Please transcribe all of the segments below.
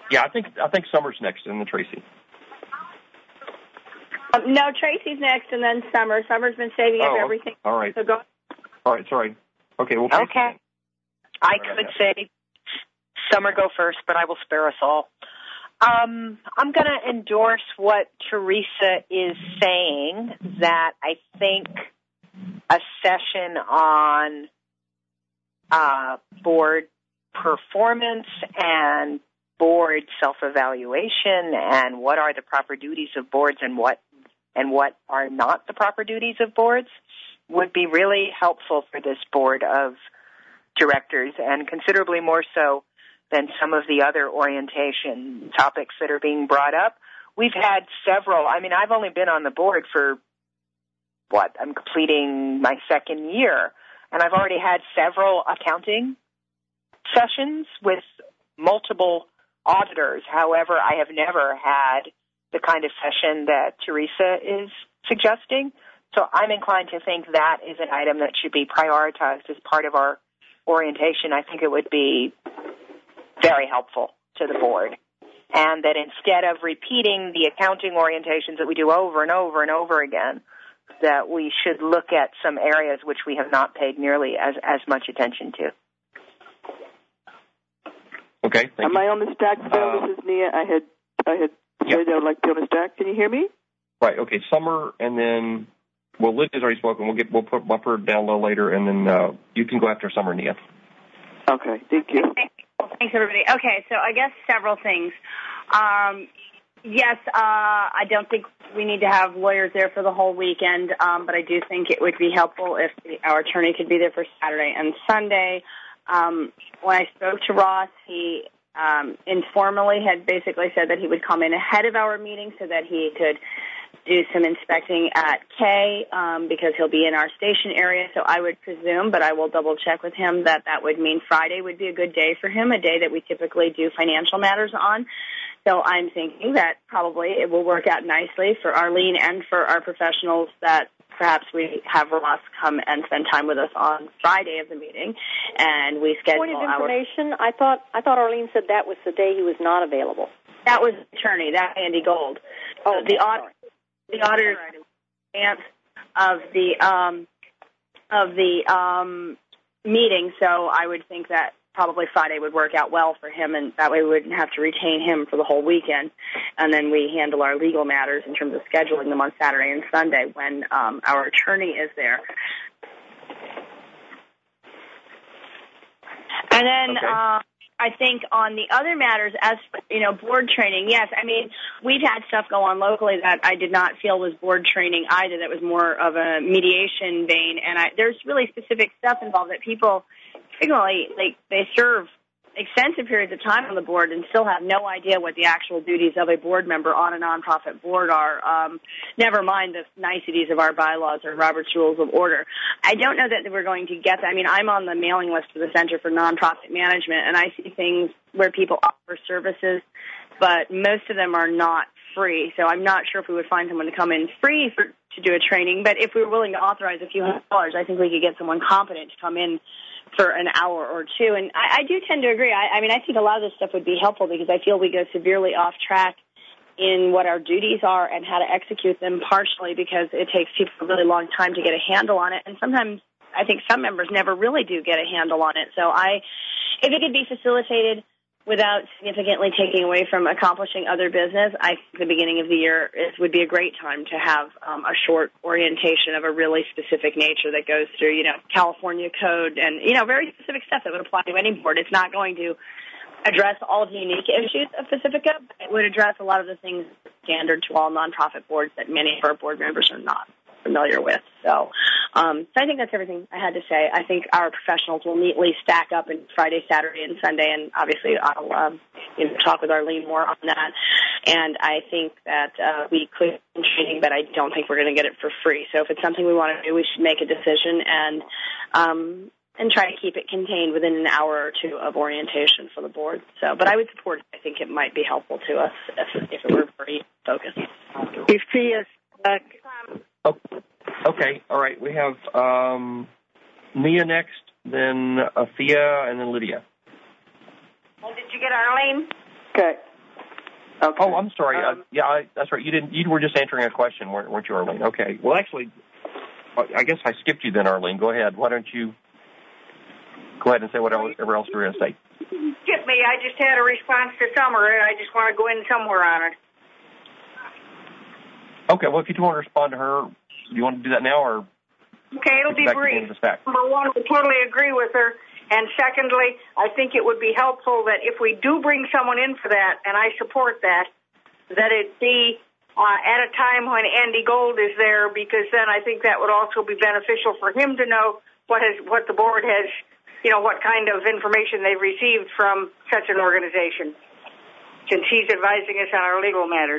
Yeah, I think Summer's next, and then Tracy. No, Tracy's next, and then Summer. Summer's been saving up everything. All right. So go. All right, sorry. Okay, well, okay. I could say Summer go first, but I will spare us all. I'm going to endorse what Teresa is saying, that I think a session on board performance and board self-evaluation and what are the proper duties of boards and what are not the proper duties of boards would be really helpful for this board of directors, and considerably more so than some of the other orientation topics that are being brought up. We've had several. I mean, I've only been on the board for, I'm completing my second year, and I've already had several accounting sessions with multiple auditors. However, I have never had the kind of session that Teresa is suggesting. So I'm inclined to think that is an item that should be prioritized as part of our orientation. I think it would be very helpful to the board. And that instead of repeating the accounting orientations that we do over and over and over again, that we should look at some areas which we have not paid nearly as much attention to. Okay, thank you. Am I on the stack, Phil? This is Nia. I had said I would like to be on the stack. Can you hear me? Right, okay. Summer, and then, Lydia's already spoken. We'll bump her down low later, and then you can go after Summer, Nia. Okay, thank you. Thanks, everybody. Okay, so I guess several things. Yes, I don't think we need to have lawyers there for the whole weekend, but I do think it would be helpful if our attorney could be there for Saturday and Sunday. When I spoke to Ross, he informally had basically said that he would come in ahead of our meeting so that he could do some inspecting at K because he'll be in our station area. So I would presume, but I will double check with him, that would mean Friday would be a good day for him, a day that we typically do financial matters on. So I'm thinking that probably it will work out nicely for Arlene and for our professionals that perhaps we have Ross come and spend time with us on Friday of the meeting, and we schedule Point of information, I thought Arlene said that was the day he was not available. That was the attorney, that Andy Gold. Oh, the auditor advance of the meeting, so I would think that probably Friday would work out well for him, and that way we wouldn't have to retain him for the whole weekend. And then we handle our legal matters in terms of scheduling them on Saturday and Sunday when our attorney is there. And then I think on the other matters, as board training, yes, I mean, we've had stuff go on locally that I did not feel was board training either, that was more of a mediation vein, and there's really specific stuff involved that people frequently, they serve extensive periods of time on the board and still have no idea what the actual duties of a board member on a nonprofit board are, never mind the niceties of our bylaws or Robert's Rules of Order. I don't know that we're going to get that. I mean, I'm on the mailing list for the Center for Nonprofit Management, and I see things where people offer services, but most of them are not free. So I'm not sure if we would find someone to come in free to do a training, but if we were willing to authorize a few $100, I think we could get someone competent to come in for an hour or two. And I do tend to agree. I mean, I think a lot of this stuff would be helpful because I feel we go severely off track in what our duties are and how to execute them, partially because it takes people a really long time to get a handle on it. And sometimes I think some members never really do get a handle on it. So if it could be facilitated without significantly taking away from accomplishing other business, I think the beginning of the year would be a great time to have a short orientation of a really specific nature that goes through, California code and, very specific stuff that would apply to any board. It's not going to address all of the unique issues of Pacifica, but it would address a lot of the things standard to all nonprofit boards that many of our board members are not familiar with. So I think that's everything I had to say. I think our professionals will neatly stack up in Friday, Saturday, and Sunday, and obviously I'll talk with Arlene more on that. And I think that we could do training, but I don't think we're going to get it for free. So if it's something we want to do, we should make a decision and try to keep it contained within an hour or two of orientation for the board. So, but I would support it. I think it might be helpful to us if it were very focused. Okay, all right. We have Nia next, then Afia, and then Lydia. Well, did you get Arlene? Okay. Okay. Oh, I'm sorry. That's right. You were just answering a question, weren't you, Arlene? Okay. Well, actually, I guess I skipped you then, Arlene. Go ahead. Why don't you go ahead and say whatever else you're going to say? Skip me. I just had a response to Summer, and I just want to go in somewhere on it. Okay. Well, if you do want to respond to her, do you want to do that now, or? Okay, it'll be brief. Number one, we totally agree with her. And secondly, I think it would be helpful that if we do bring someone in for that, and I support that it be at a time when Andy Gold is there, because then I think that would also be beneficial for him to know what the board has, what kind of information they've received from such an organization, since he's advising us on our legal matters.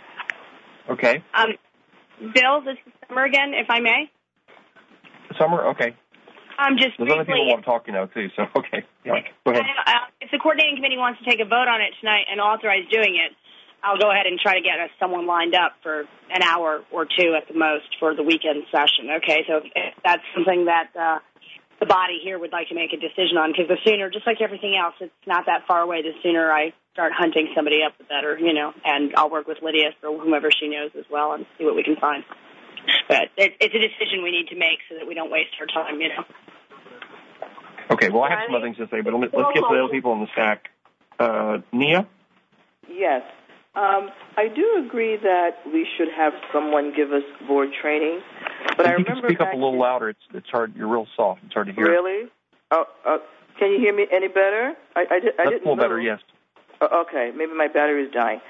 Okay. Bill, this is Summer again, if I may. Summer, okay. Just There's briefly, other people want to talk, too, so okay. Yeah, go ahead. If the coordinating committee wants to take a vote on it tonight and authorize doing it, I'll go ahead and try to get us someone lined up for an hour or two at the most for the weekend session. Okay, so if that's something that the body here would like to make a decision on, because the sooner, just like everything else, it's not that far away. The sooner I start hunting somebody up, the better, and I'll work with Lydia or whomever she knows as well and see what we can find. But it's a decision we need to make so that we don't waste our time, Okay, well, I have some other things to say, but let's get to the other people on the stack. Nia? Yes. I do agree that we should have someone give us board training. But I remember you can speak up a little louder. It's hard. You're real soft. It's hard to hear. Really? Can you hear me any better? I didn't That's a little better, yes. Okay, maybe my battery is dying.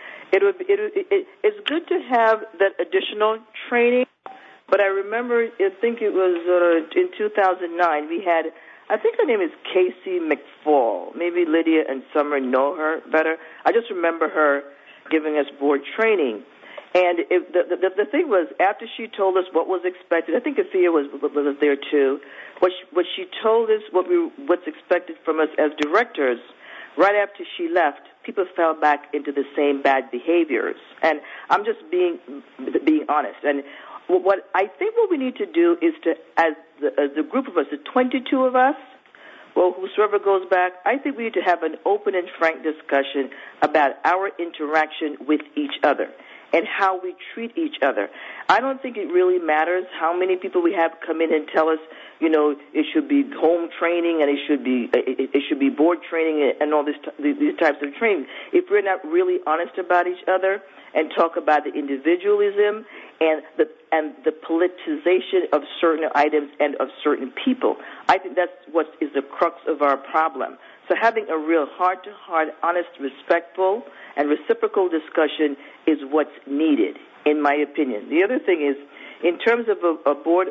It's good to have that additional training, but I remember, I think it was in 2009, we had, I think her name is Casey McFall. Maybe Lydia and Summer know her better. I just remember her giving us board training. And the thing was, after she told us what was expected, I think Afia was there too, what she told us what's expected from us as directors, right after she left, people fell back into the same bad behaviors. And I'm just being honest. And what I think what we need to do is to, as the group of us, the 22 of us, well, whosoever goes back, I think we need to have an open and frank discussion about our interaction with each other and how we treat each other. I don't think it really matters how many people we have come in and tell us, it should be home training and it should be board training and all these types of training. If we're not really honest about each other and talk about the individualism and the politicization of certain items and of certain people, I think that's what is the crux of our problem. So having a real heart-to-heart, honest, respectful, and reciprocal discussion is what's needed, in my opinion. The other thing is, in terms of a board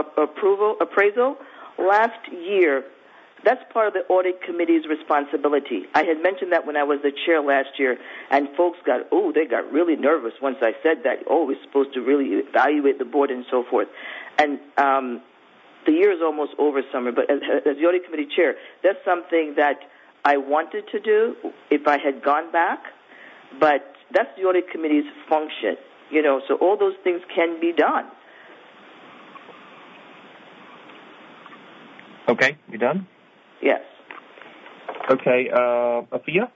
appraisal, last year, that's part of the audit committee's responsibility. I had mentioned that when I was the chair last year, and folks got really nervous once I said that. We're supposed to really evaluate the board and so forth. And the year is almost over, Summer, but as the audit committee chair, that's something that I wanted to do if I had gone back, but that's the audit committee's function, so all those things can be done. Okay, you done? Yes. Okay, Afia?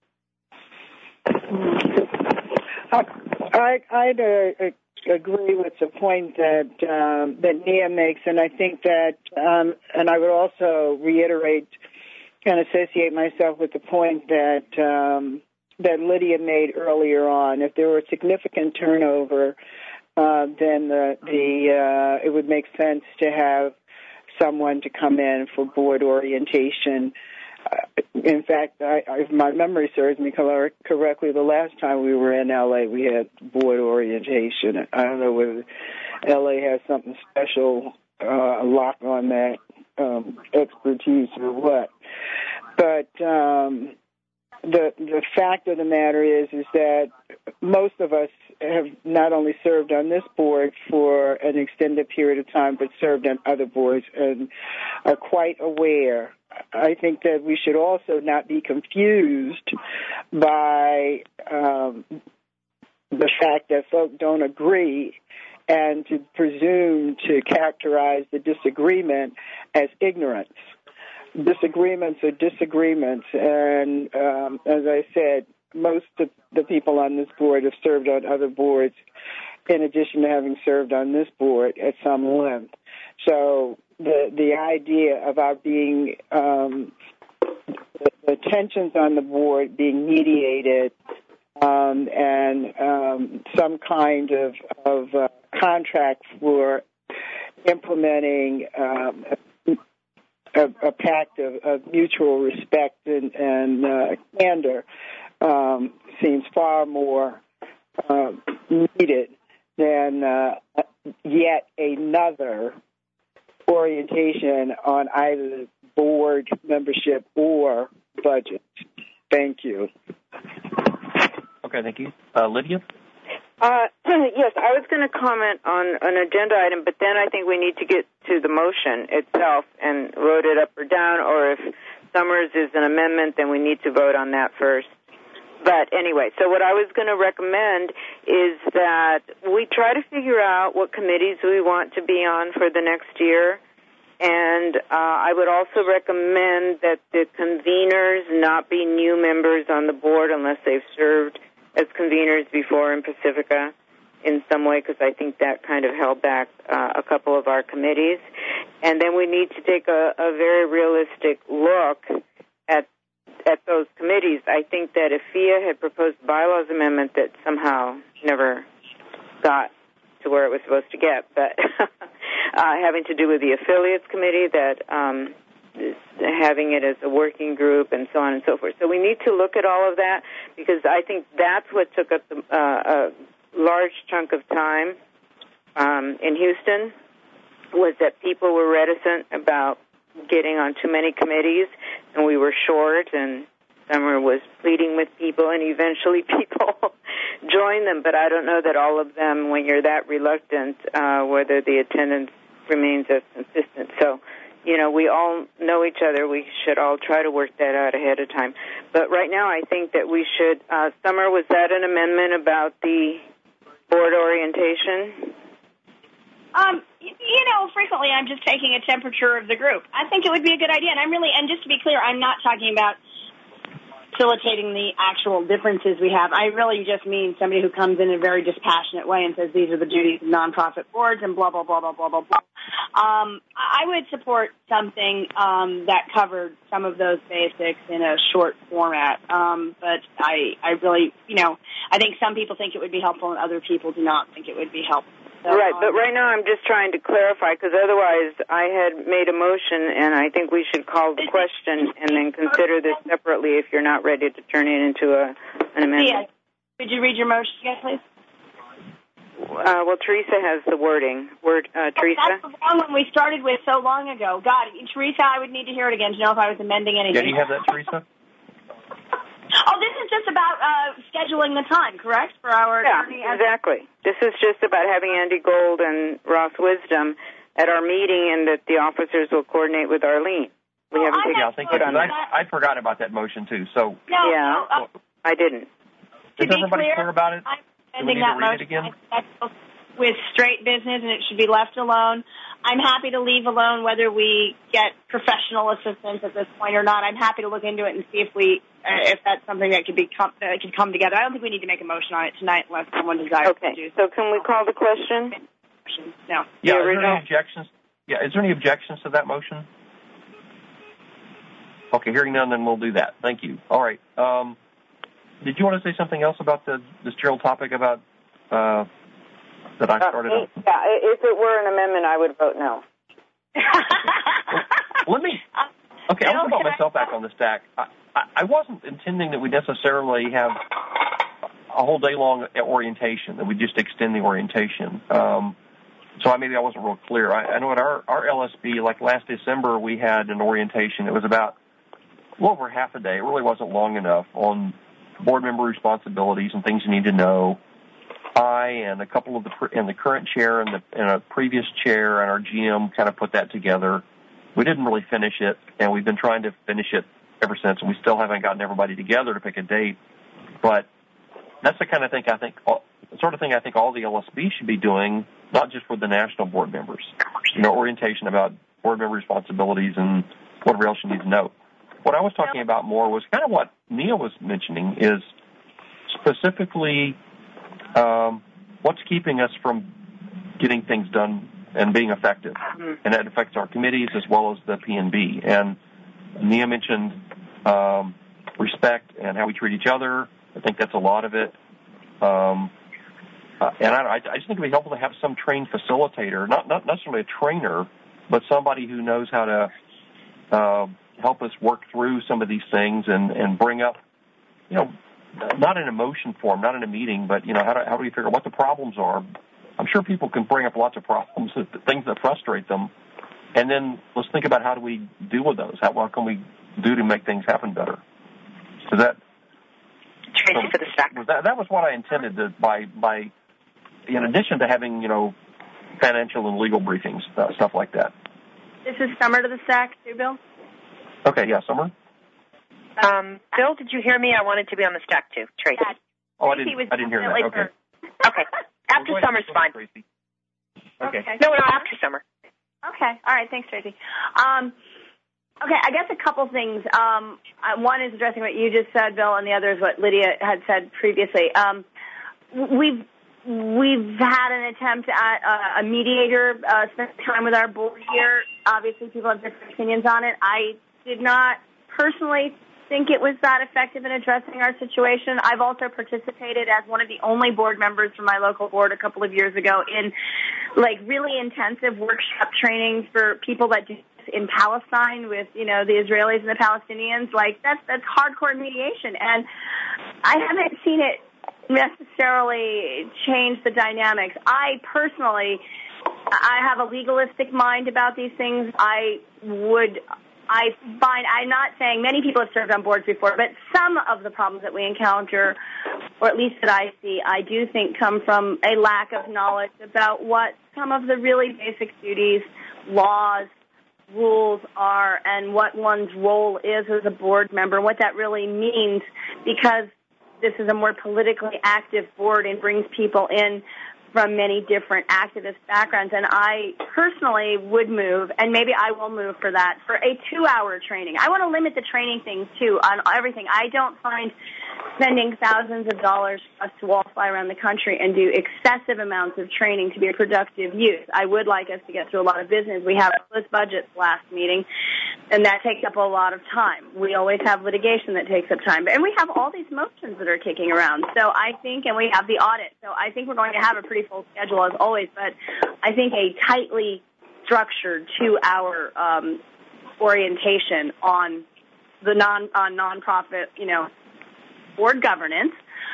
I'd agree with the point that Nia makes, and I think that, and I would also reiterate and associate myself with the point that Lydia made earlier on. If there were significant turnover, then it would make sense to have someone to come in for board orientation. In fact, if my memory serves me correctly, the last time we were in L.A., we had board orientation. I don't know whether L.A. has something special, a lock on that expertise or what. But the fact of the matter is that most of us have not only served on this board for an extended period of time, but served on other boards and are quite aware. I think that we should also not be confused by the fact that folks don't agree and to presume to characterize the disagreement as ignorance. Disagreements are disagreements, and as I said, most of the people on this board have served on other boards in addition to having served on this board at some length. So the idea about being the tensions on the board being mediated and some kind of contract for implementing a pact of mutual respect and candor seems far more needed than yet another orientation on either board membership or budget. Thank you. Okay, thank you. Lydia? Yes, I was going to comment on an agenda item, but then I think we need to get to the motion itself and vote it up or down, or if Summers is an amendment, then we need to vote on that first. But anyway, so what I was going to recommend is that we try to figure out what committees we want to be on for the next year. And I would also recommend that the conveners not be new members on the board unless they've served as conveners before in Pacifica in some way, because I think that kind of held back a couple of our committees. And then we need to take a very realistic look at those committees. I think that if FIA had proposed a bylaws amendment that somehow never got to where it was supposed to get, but having to do with the affiliates committee, that having it as a working group and so on and so forth. So we need to look at all of that, because I think that's what took up a large chunk of time in Houston, was that people were reticent about getting on too many committees, and we were short, and Summer was pleading with people, and eventually people joined them. But I don't know that all of them, when you're that reluctant, whether the attendance remains as consistent. So, you know, we all know each other. We should all try to work that out ahead of time. But right now I think that we should, Summer, was that an amendment about the board orientation? You know, frequently I'm just taking a temperature of the group. I think it would be a good idea. And just to be clear, I'm not talking about facilitating the actual differences we have. I really just mean somebody who comes in a very dispassionate way and says these are the duties of nonprofit boards and blah, blah, blah, blah, blah, blah, blah. I would support something that covered some of those basics in a short format. But I really, you know, I think some people think it would be helpful and other people do not think it would be helpful. So, right, but right now I'm just trying to clarify, because otherwise I had made a motion, and I think we should call the question and then consider this separately if you're not ready to turn it into an amendment. Yeah. Could you read your motion again, please? Well, Teresa has the wording. Teresa? That's the wrong one we started with so long ago. God, Teresa, I would need to hear it again to know if I was amending anything. Yeah, do you have that, Teresa? Oh, this is just about scheduling the time, correct, for our attorney? Yeah, exactly. This is just about having Andy Gold and Ross Wisdom at our meeting, and that the officers will coordinate with Arlene. We haven't taken on that. I forgot about that motion, too. So I didn't. Is everybody clear about it? Do we need to read it again? With straight business, and it should be left alone. I'm happy to leave alone whether we get professional assistance at this point or not. I'm happy to look into it and see if that's something that could come together. I don't think we need to make a motion on it tonight unless someone desires to do so. So can we call the question? No. Yeah, is there any objections? Yeah, is there any objections to that motion? Okay, hearing none, then we'll do that. Thank you. All right. Did you want to say something else about this general topic about that I started on? Yeah, if it were an amendment, I would vote no. Okay, I want to put myself back on the stack. I wasn't intending that we necessarily have a whole day long orientation, that we just extend the orientation. So maybe I wasn't real clear. I know at our LSB, like last December, we had an orientation. It was about a little over half a day. It really wasn't long enough, on board member responsibilities and things you need to know. I and a couple of the current chair and a previous chair and our GM kind of put that together. We didn't really finish it, and we've been trying to finish it ever since, and we still haven't gotten everybody together to pick a date. But that's the kind of thing I think all the LSB should be doing, not just for the national board members. You know, orientation about board member responsibilities and whatever else you need to know. What I was talking about more was kind of what Neil was mentioning, is specifically what's keeping us from getting things done and being effective. And that affects our committees as well as the P&B. And Nia mentioned respect and how we treat each other. I think that's a lot of it. And I just think it would be helpful to have some trained facilitator, not necessarily a trainer, but somebody who knows how to help us work through some of these things and bring up, not in emotion form, not in a meeting, but, how do we figure out what the problems are? I'm sure people can bring up lots of problems, things that frustrate them, and then let's think about how do we deal with those? What can we do to make things happen better? Is that Tracy for the stack? That was what I intended by in addition to having financial and legal briefings, stuff like that. This is Summer to the stack too, Bill. Okay, yeah, Summer. Bill, did you hear me? I wanted to be on the stack too, Tracy. Yeah. Oh, I didn't hear that. Okay. Okay. After Summer's fine. Tracy. Okay. No, after Summer. Okay. All right. Thanks, Tracy. Okay, I guess a couple things. One is addressing what you just said, Bill, and the other is what Lydia had said previously. We've had an attempt at a mediator spend time with our board here. Obviously, people have different opinions on it. I did not personally think it was that effective in addressing our situation. I've also participated as one of the only board members from my local board a couple of years ago in really intensive workshop trainings for people that do in Palestine with, the Israelis and the Palestinians. That's hardcore mediation. And I haven't seen it necessarily change the dynamics. I have a legalistic mind about these things. I'm not saying many people have served on boards before, but some of the problems that we encounter, or at least that I see, I do think come from a lack of knowledge about what some of the really basic duties, laws, rules are, and what one's role is as a board member, what that really means, because this is a more politically active board and brings people in from many different activist backgrounds. And I personally would move, and maybe I will move for that, for a 2-hour training. I want to limit the training thing, too, on everything. I don't find spending thousands of dollars for us to all fly around the country and do excessive amounts of training to be a productive use. I would like us to get through a lot of business. We have closed budgets last meeting, and that takes up a lot of time. We always have litigation that takes up time. And we have all these motions that are kicking around. So I think, and we have the audit. So I think we're going to have a pretty full schedule as always, but I think a tightly structured 2-hour orientation on the nonprofit, board governance,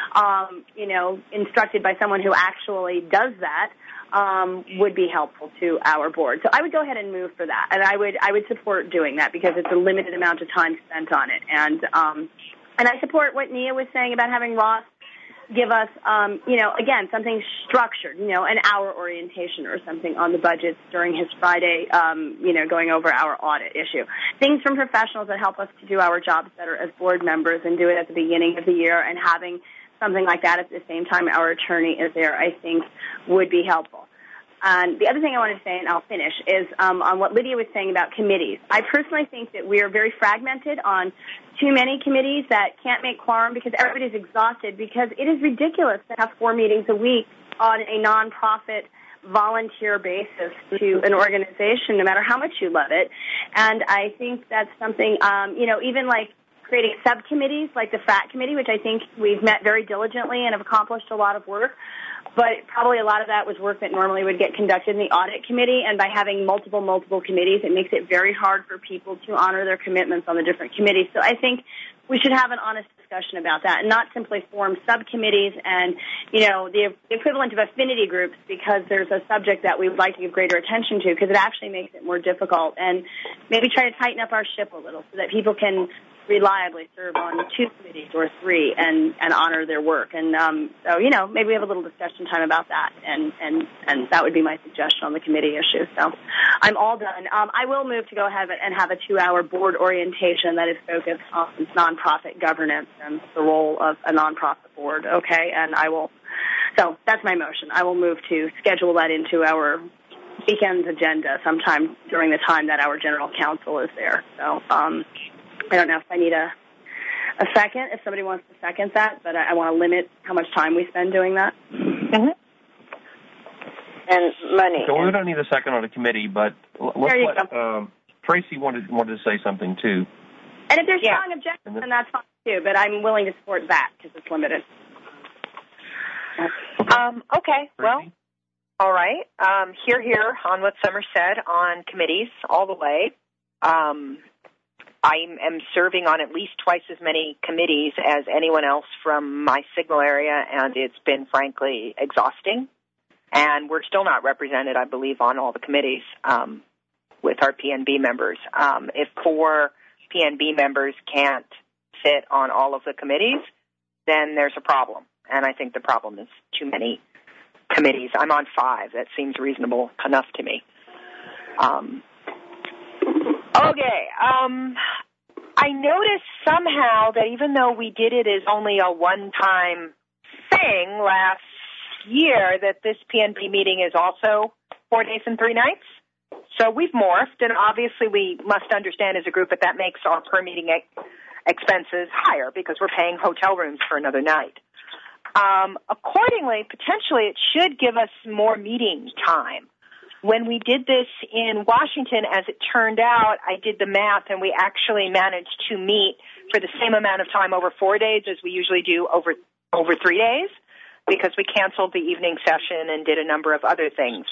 instructed by someone who actually does that, would be helpful to our board. So I would go ahead and move for that, and I would support doing that because it's a limited amount of time spent on it, and I support what Nia was saying about having Ross give us, again, something structured, an hour orientation or something on the budgets during his Friday, going over our audit issue. Things from professionals that help us to do our jobs better as board members and do it at the beginning of the year, and having something like that at the same time our attorney is there, I think, would be helpful. And the other thing I wanted to say, and I'll finish, is on what Lydia was saying about committees. I personally think that we are very fragmented on too many committees that can't make quorum because everybody's exhausted, because it is ridiculous to have 4 meetings a week on a nonprofit volunteer basis to an organization, no matter how much you love it. And I think that's something, even creating subcommittees like the FAT committee, which I think we've met very diligently and have accomplished a lot of work. But probably a lot of that was work that normally would get conducted in the audit committee, and by having multiple committees, it makes it very hard for people to honor their commitments on the different committees. So I think we should have an honest discussion about that and not simply form subcommittees and, the equivalent of affinity groups because there's a subject that we would like to give greater attention to, because it actually makes it more difficult, and maybe try to tighten up our ship a little so that people can reliably serve on 2 committees or 3 and honor their work. And so, maybe we have a little discussion time about that, and that would be my suggestion on the committee issue. So I'm all done. I will move to go ahead and have a 2-hour board orientation that is focused on nonprofit governance and the role of a nonprofit board, okay? And so that's my motion. I will move to schedule that into our weekend's agenda sometime during the time that our general counsel is there. So I don't know if I need a A second, if somebody wants to second that, but I want to limit how much time we spend doing that. Mm-hmm. And money. So we don't need a second on a committee, but let's let Tracy wanted to say something too. And if there's strong objections, then that's fine too. But I'm willing to support that because it's limited. Okay. Well, all right. Here on what Summer said on committees all the way. I am serving on at least twice as many committees as anyone else from my signal area, and it's been, frankly, exhausting. And we're still not represented, I believe, on all the committees with our PNB members. If 4 PNB members can't sit on all of the committees, then there's a problem. And I think the problem is too many committees. I'm on 5. That seems reasonable enough to me. Okay. I noticed somehow that even though we did it as only a one-time thing last year, that this PNB meeting is also 4 days and 3 nights. So we've morphed, and obviously we must understand as a group that makes our per meeting expenses higher because we're paying hotel rooms for another night. Accordingly, potentially it should give us more meeting time. When we did this in Washington, as it turned out, I did the math, and we actually managed to meet for the same amount of time over 4 days as we usually do over 3 days because we canceled the evening session and did a number of other things.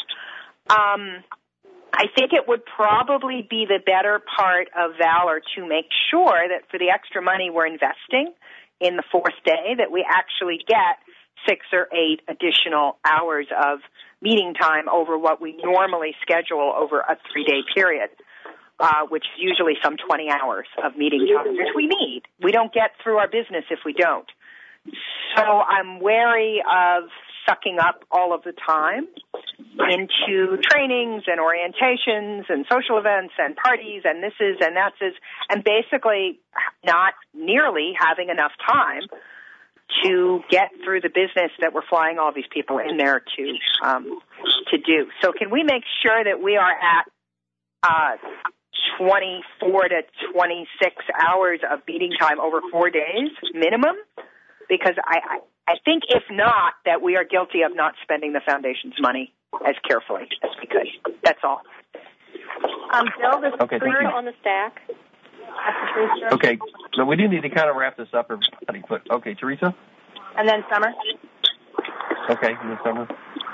I think it would probably be the better part of valor to make sure that for the extra money we're investing in the 4th day that we actually get 6 or 8 additional hours of meeting time over what we normally schedule over a 3-day period, which is usually some 20 hours of meeting time, which we need. We don't get through our business if we don't. So I'm wary of sucking up all of the time into trainings and orientations and social events and parties and this is and that's is, and basically not nearly having enough time to get through the business that we're flying all these people in there to do. So can we make sure that we are at 24 to 26 hours of meeting time over 4 days minimum? Because I think if not, that we are guilty of not spending the foundation's money as carefully as we could. That's all. Bill, there's okay, Teresa on the stack. Okay, so we do need to kind of wrap this up, everybody. But okay, Teresa? And then Summer. Okay, and then Summer.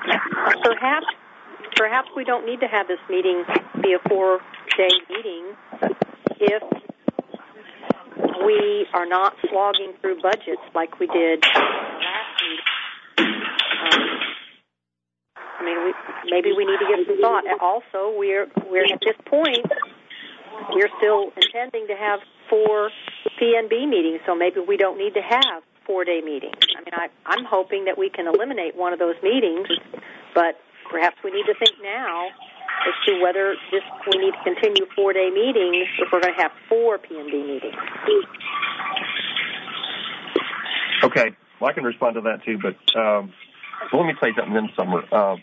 Perhaps we don't need to have this meeting be a 4-day meeting if we are not slogging through budgets like we did last meeting. Maybe we need to give some thought. Also, we're at this point, we're still intending to have 4 PNB meetings, so maybe we don't need to have 4-day meetings. I'm hoping that we can eliminate one of those meetings, but perhaps we need to think now as to whether we need to continue 4-day meetings if we're going to have 4 PNB meetings. Okay, well, I can respond to that too, but let me say something then, Summer.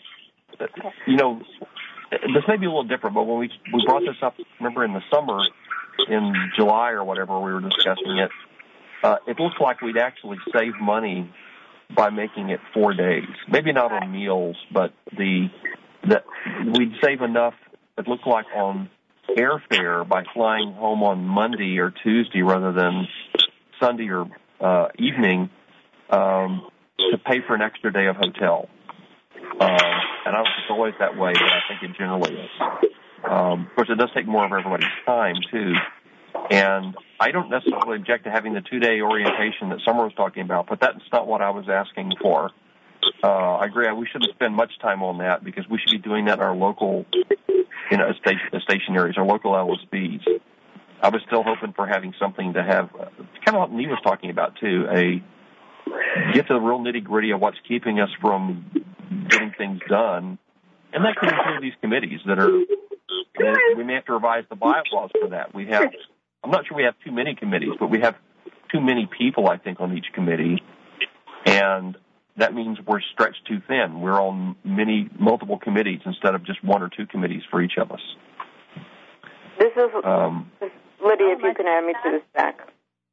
This may be a little different, but when we brought this up, remember in the summer, in July or whatever, we were discussing it, it looked like we'd actually save money by making it 4 days. Maybe not on meals, but that we'd save enough, it looked like, on airfare by flying home on Monday or Tuesday rather than Sunday or evening to pay for an extra day of hotel. And I don't think it's always that way, but I think it generally is. Of course, it does take more of everybody's time, too. And I don't necessarily object to having the 2-day orientation that Summer was talking about, but that's not what I was asking for. I agree. We shouldn't spend much time on that because we should be doing that in our local station areas, our local LSBs. I was still hoping for having something to have, kind of what Nee was talking about, too, get to the real nitty-gritty of what's keeping us from getting things done. And that could include these committees we may have to revise the bylaws for that. I'm not sure we have too many committees, but we have too many people, I think, on each committee. And that means we're stretched too thin. We're on multiple committees instead of just 1 or 2 committees for each of us. This is Lydia, if you can add me to the stack.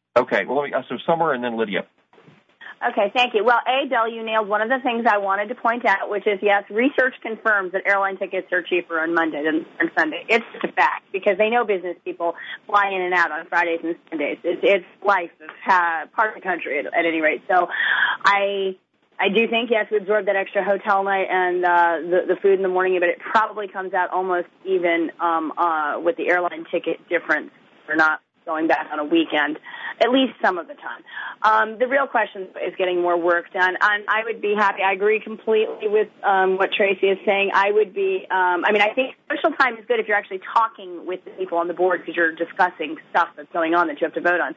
Okay. Well, so Summer and then Lydia. Okay, thank you. Well, Bill, you nailed one of the things I wanted to point out, which is, yes, research confirms that airline tickets are cheaper on Monday than on Sunday. It's a fact, because they know business people fly in and out on Fridays and Sundays. It's life of part of the country at any rate. So I do think, yes, we absorb that extra hotel night and the food in the morning, but it probably comes out almost even with the airline ticket difference. We're not going back on a weekend, at least some of the time. The real question is getting more work done. And I would be happy. I agree completely with what Tracy is saying. I would be, I think social time is good if you're actually talking with the people on the board because you're discussing stuff that's going on that you have to vote on.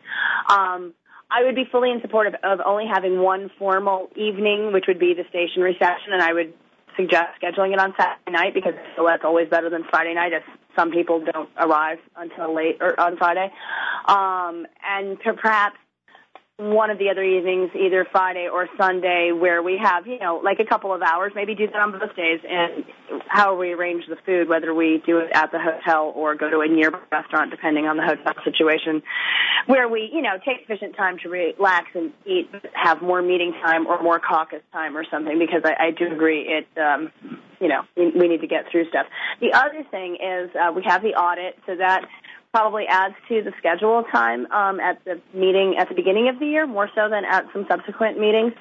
I would be fully in support of only having one formal evening, which would be the station reception, and I would suggest scheduling it on Saturday night because that's always better than Friday night if some people don't arrive until late or on Friday. And perhaps one of the other evenings, either Friday or Sunday, where we have, like a couple of hours, maybe do that on both days, and how we arrange the food, whether we do it at the hotel or go to a nearby restaurant, depending on the hotel situation, where we, take sufficient time to relax and eat, have more meeting time or more caucus time or something, because I do agree we need to get through stuff. The other thing is we have the audit, so that probably adds to the schedule time at the meeting at the beginning of the year, more so than at some subsequent meetings,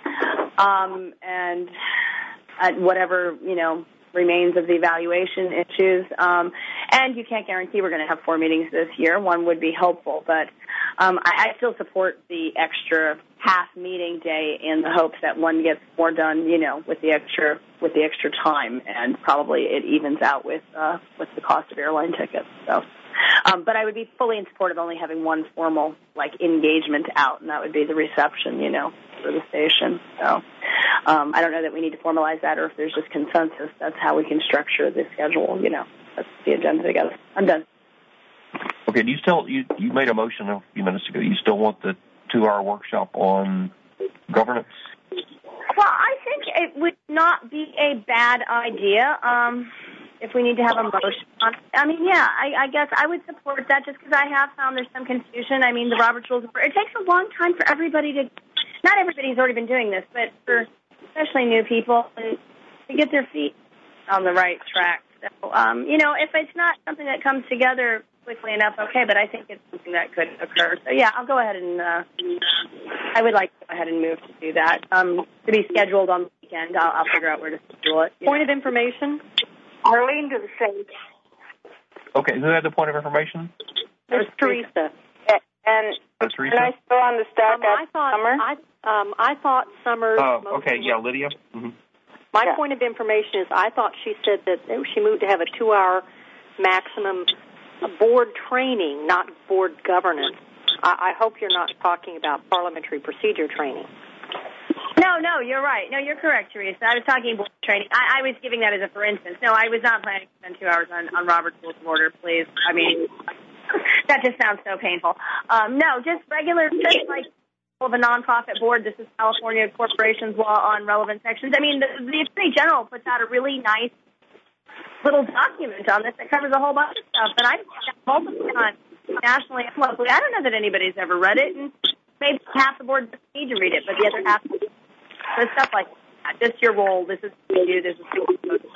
and at whatever, remains of the evaluation issues. And you can't guarantee we're going to have 4 meetings this year. One would be helpful, but I still support the extra half meeting day in the hopes that one gets more done, with the extra time, and probably it evens out with the cost of airline tickets. So. But I would be fully in support of only having one formal, engagement out, and that would be the reception, for the station. So I don't know that we need to formalize that or if there's just consensus. That's how we can structure the schedule, Let's the agenda together. I'm done. Okay, do you still, you made a motion a few minutes ago. You still want the 2-hour workshop on governance? Well, I think it would not be a bad idea. If we need to have a motion on it. I guess I would support that just because I have found there's some confusion. The Robert's Rules of Order, it takes a long time for everybody to, not everybody's already been doing this, but for especially new people to get their feet on the right track. So, if it's not something that comes together quickly enough, okay, but I think it's something that could occur. So, yeah, I'll go ahead and, I would like to go ahead and move to do that. To be scheduled on the weekend, I'll figure out where to schedule it. Point of information? Arlene to the same. Okay, who had the point of information? It was Teresa. And Teresa? Am I still on the stack Summer? I thought Summer's okay, yeah, Lydia. Mm-hmm. My point of information is I thought she said that she moved to have a 2-hour maximum board training, not board governance. I hope you're not talking about parliamentary procedure training. No, you're right. No, you're correct, Teresa. I was talking board training. I was giving that as a for instance. No, I was not planning to spend 2 hours on Robert's Rules of Order, please. That just sounds so painful. No, just regular, just like of a nonprofit board. This is California Corporations Law on relevant sections. The Attorney General puts out a really nice little document on this that covers a whole bunch of stuff, and I've multiple times nationally and locally. I don't know that anybody's ever read it, and maybe half the board doesn't need to read it, but the other half, so stuff like that. This is your role. This is what you do. This is what you do.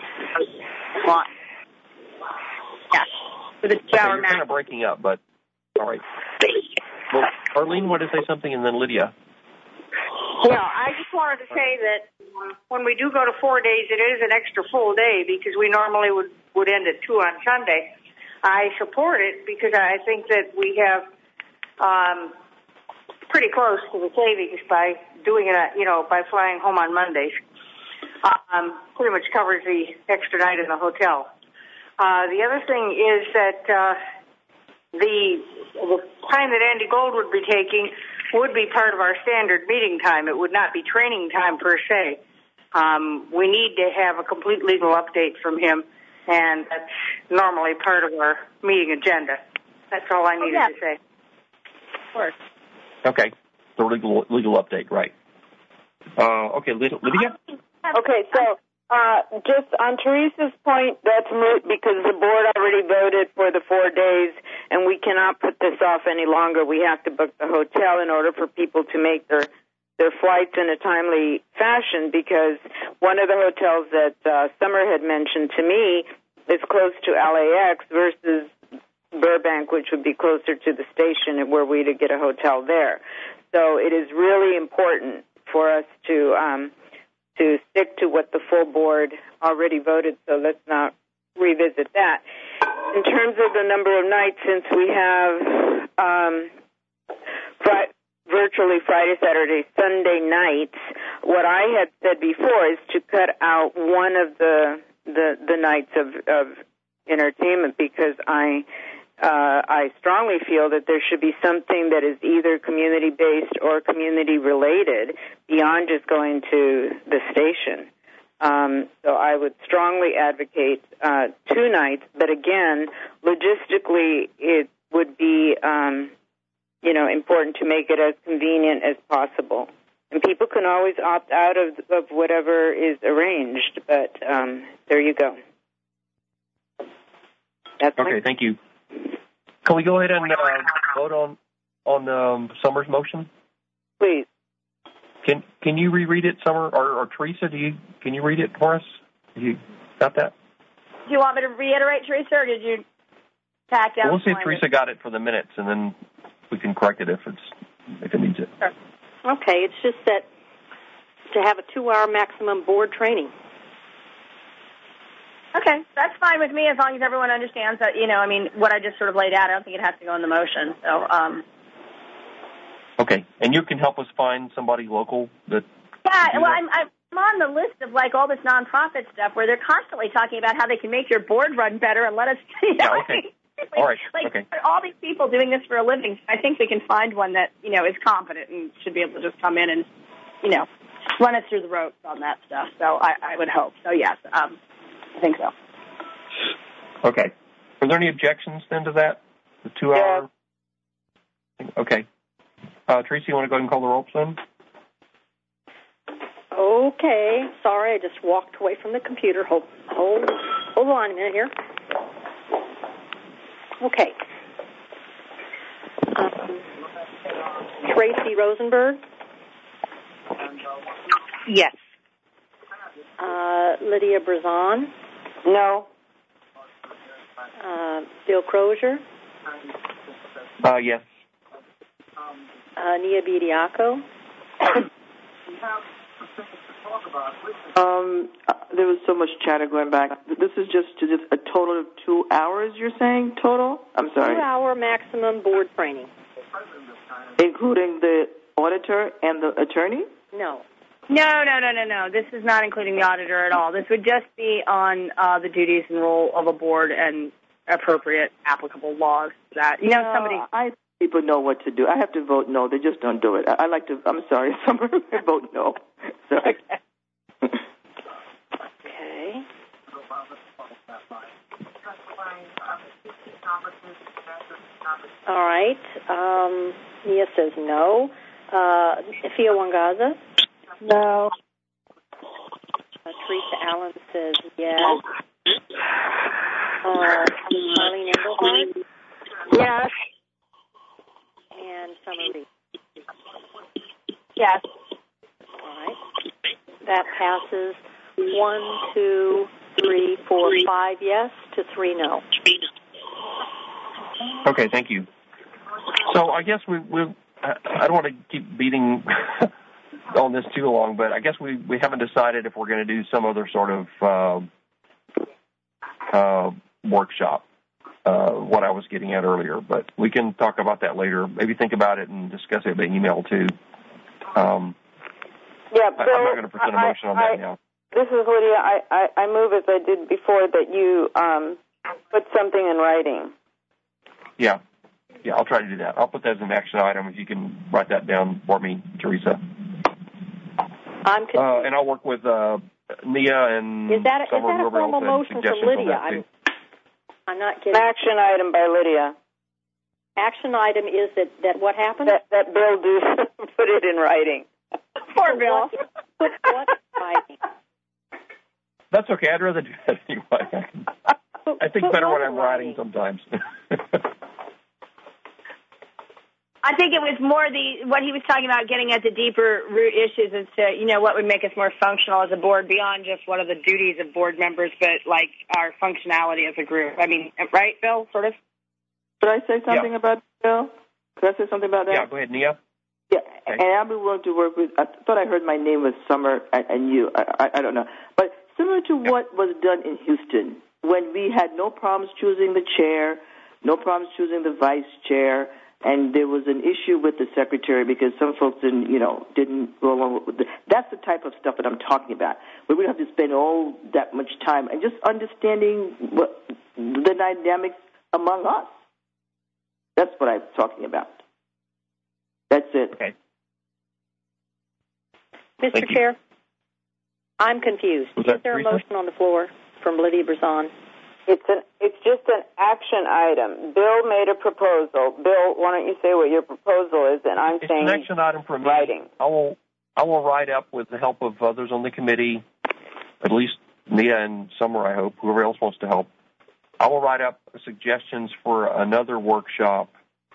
Yeah. For the 2-hour you're kind of breaking up, but all right. Well, Arlene wanted to say something, and then Lydia. Yeah, I just wanted to say that when we do go to 4 days, it is an extra full day because we normally would end at 2 on Sunday. I support it because I think that we have pretty close to the savings by doing it, by flying home on Mondays. Pretty much covers the extra night in the hotel. The other thing is that the time that Andy Gold would be taking would be part of our standard meeting time. It would not be training time per se. We need to have a complete legal update from him, and that's normally part of our meeting agenda. That's all I needed to say. Of course. Okay. The legal update, right. Okay, Lydia? Okay, so just on Teresa's point, that's moot because the board already voted for the 4 days, and we cannot put this off any longer. We have to book the hotel in order for people to make their flights in a timely fashion, because one of the hotels that Summer had mentioned to me is close to LAX versus Burbank, which would be closer to the station and were we to get a hotel there. So it is really important for us to stick to what the full board already voted, so let's not revisit that. In terms of the number of nights, since we have virtually Friday, Saturday, Sunday nights, what I had said before is to cut out one of the nights of entertainment, because I strongly feel that there should be something that is either community-based or community-related beyond just going to the station. So I would strongly advocate 2 nights, but again, logistically, it would be important to make it as convenient as possible. And people can always opt out of whatever is arranged, but there you go. That's okay, thank you. Can we go ahead and vote on Summer's motion? Please. Can you reread it, Summer, or Teresa? Can you read it for us? You got that? Do you want me to reiterate, Teresa, or did you tack down? We'll see if Teresa got it for the minutes, and then we can correct it if it needs it. Sure. Okay, it's just that to have a 2-hour maximum board training. Okay, that's fine with me as long as everyone understands that, what I just sort of laid out. I don't think it has to go in the motion. So, Okay, and you can help us find somebody local that... Yeah, well, I'm on the list of, all this nonprofit stuff where they're constantly talking about how they can make your board run better and let us... Yeah, okay. All right, okay. All these people doing this for a living, I think we can find one that, is competent and should be able to just come in and, run us through the ropes on that stuff. So I would hope. So, yes, I think so. Okay. Are there any objections then to that? The 2-hour? Yeah. Okay. Tracy, you want to go ahead and call the ropes then? Okay. Sorry, I just walked away from the computer. Hold on a minute here. Okay. Tracy Rosenberg? Yes. Lydia Brazon? No. Bill Crozier? Yes. Nia Bediaco? There was so much chatter going back. This is just a total of 2 hours, you're saying, total? I'm sorry. 2-hour maximum board training. Including the auditor and the attorney? No. No. This is not including the auditor at all. This would just be on the duties and role of a board and appropriate applicable laws that, somebody... People know what to do. I have to vote no. They just don't do it. I like to... I'm sorry. Summer, I vote no. Sorry. Okay. All right. Nia says no. Fia Wangaza? No. Teresa Allen says yes. Marlene Engelhardt? Yes. And Summer Reed? Yes. All right. That passes 1, 2, 3, 4, 5 yes to 3 no. Okay, thank you. So I guess I don't want to keep beating on this too long, but I guess we haven't decided if we're going to do some other sort of workshop, what I was getting at earlier. But we can talk about that later. Maybe think about it and discuss it by email too. Bill, I'm not going to present a motion on that now. This is Lydia. I move, as I did before, that you put something in writing. Yeah, I'll try to do that. I'll put that as an action item if you can write that down for me, Teresa. And I'll work with Nia and is that a formal motion from Lydia? I'm not getting... Action item by Lydia. Action item is that what happened? That Bill do put it in writing. Poor Bill. What writing? That's okay. I'd rather do that anyway. I think better when I'm writing sometimes. I think it was more what he was talking about, getting at the deeper root issues as to, what would make us more functional as a board beyond just what are the duties of board members, but like our functionality as a group. I mean, right, Bill, sort of? Could I say something about that, Bill? Could I say something about that? Yeah, go ahead, Nia. Yeah, okay. And I'll be willing to work with, I thought I heard my name was Summer and you. I don't know. But similar to what was done in Houston, when we had no problems choosing the chair, no problems choosing the vice chair, and there was an issue with the secretary because some folks didn't go along with it. That's the type of stuff that I'm talking about, where we don't have to spend all that much time and just understanding the dynamics among us. That's what I'm talking about. That's it. Okay. Mr. Chair, I'm confused. Is there a motion on the floor from Lydia Brazon? It's just an action item. Bill made a proposal. Bill, why don't you say what your proposal is? And I'm saying it's an action item for me. Writing. I will write up with the help of others on the committee, at least Nia and Summer, I hope, whoever else wants to help. I will write up suggestions for another workshop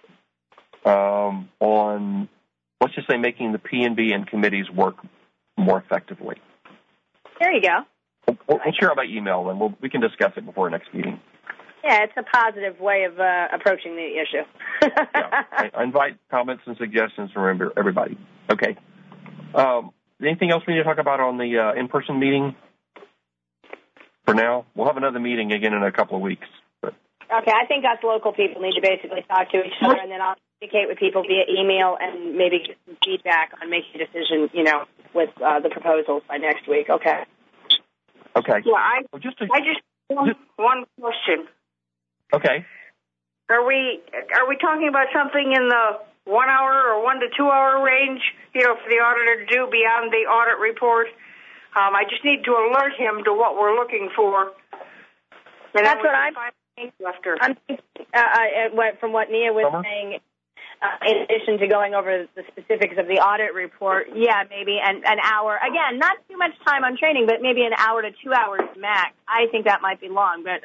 on, let's just say, making the P&B and committees work more effectively. There you go. We'll share it by email, and we can discuss it before our next meeting. Yeah, it's a positive way of approaching the issue. Yeah, I invite comments and suggestions from everybody. Okay. Anything else we need to talk about on the in-person meeting? For now, we'll have another meeting again in a couple of weeks. But. Okay, I think us local people need to basically talk to each other, and then I'll communicate with people via email and maybe get some feedback on making a decision, with the proposals by next week. Okay. Okay. Yeah, I just one question. Okay. Are we talking about something in the 1 hour or 1 to 2 hour range, for the auditor to do beyond the audit report? I just need to alert him to what we're looking for. And that's what I'm thinking. From what Nia was saying, in addition to going over the specifics of the audit report, yeah, maybe an hour. Again, not too much time on training, but maybe an hour to 2 hours max. I think that might be long, but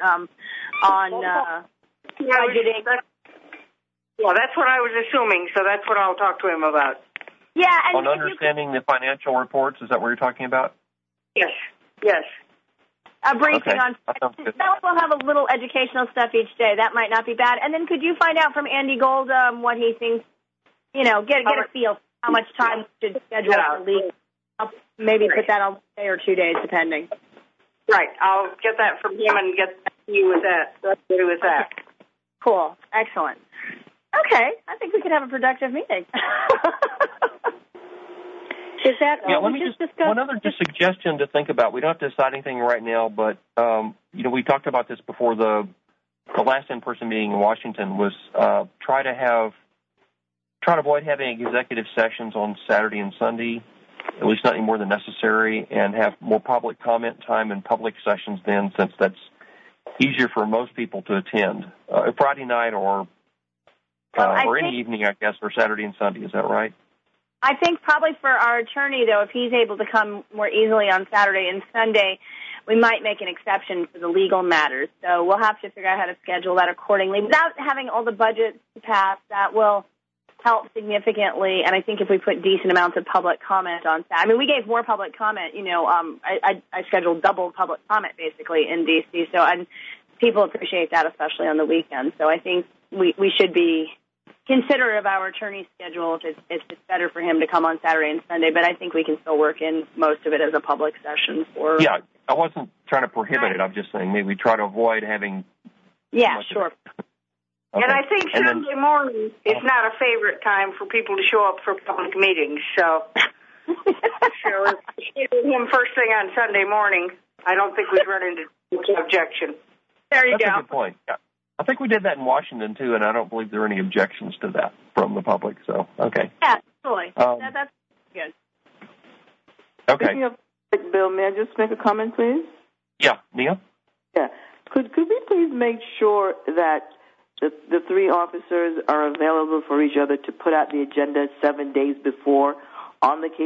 budgeting. Well, that's what I was assuming, so that's what I'll talk to him about. Yeah, and on understanding the financial reports, is that what you're talking about? Yes. A briefing on that will have a little educational stuff each day. That might not be bad. And then could you find out from Andy Gold what he thinks, get a feel for how much time we should schedule for legal. I'll maybe put that on 1 day or 2 days, depending. Right. I'll get that from him and get back to you with that. Let's do with that. Cool. Excellent. Okay. I think we could have a productive meeting. Is that let me just one other suggestion to think about. We don't have to decide anything right now, but we talked about this before the last in-person meeting in Washington. Was try to avoid having executive sessions on Saturday and Sunday, at least not any more than necessary, and have more public comment time and public sessions then, since that's easier for most people to attend. Friday night or any evening, I guess, or Saturday and Sunday. Is that right? I think probably for our attorney, though, if he's able to come more easily on Saturday and Sunday, we might make an exception for the legal matters. So we'll have to figure out how to schedule that accordingly. Without having all the budgets to pass, that will help significantly. And I think if we put decent amounts of public comment on Saturday, we gave more public comment. I scheduled double public comment, basically, in D.C. And people appreciate that, especially on the weekend. So I think we should be considerate of our attorney's schedule if it's better for him to come on Saturday and Sunday, but I think we can still work in most of it as a public session. Yeah, I wasn't trying to prohibit it. I'm just saying maybe try to avoid having... Yeah, sure. Okay. And I think Sunday morning is not a favorite time for people to show up for public meetings, so if we did him first thing on Sunday morning, I don't think we'd run into objection. There you go. That's a good point, yeah. I think we did that in Washington, too, and I don't believe there are any objections to that from the public. So, okay. Yeah, absolutely. That's good. Okay. Speaking of Bill, may I just make a comment, please? Yeah. Nia? Yeah. Could we please make sure that the three officers are available for each other to put out the agenda 7 days before on the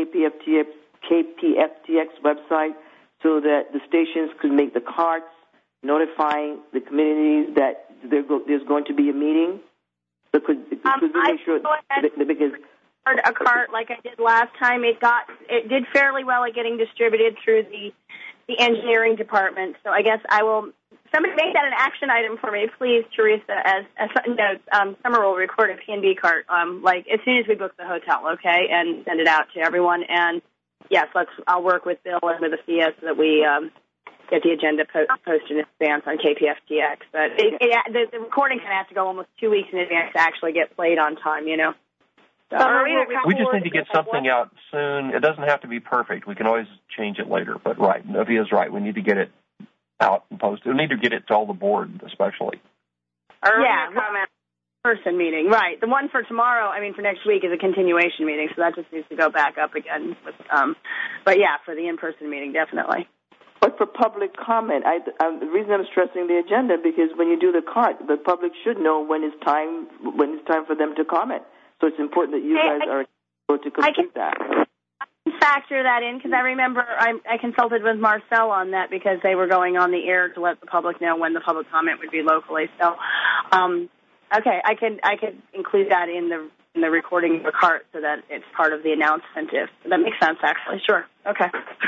KPFTX website so that the stations could make the cards notifying the communities that there's going to be a meeting? So could we make sure because a cart like I did last time. It did fairly well at getting distributed through the engineering department. So I guess I will. Somebody make that an action item for me, please, Teresa. Summer will record a P&B cart like as soon as we book the hotel, okay, and send it out to everyone. And yes, I'll work with Bill and with Afia so that we get the agenda posted in advance on KPFTX. But the recording kind of has to go almost 2 weeks in advance to actually get played on time, you know. So, we just need to get something out soon. It doesn't have to be perfect. We can always change it later. But right, Avia's right. We need to get it out and posted. We need to get it to all the board, especially. Comment. Person meeting, right. The one for tomorrow, for next week, is a continuation meeting, so that just needs to go back up again. But yeah, for the in-person meeting, definitely. But for public comment, the reason I'm stressing the agenda because when you do the cart, the public should know when it's time for them to comment. So it's important that you guys are able to complete that. I can factor that in because I remember I consulted with Marcel on that because they were going on the air to let the public know when the public comment would be locally. So, okay, I could include that in the recording of the cart so that it's part of the announcement. That makes sense, actually. Sure. Okay.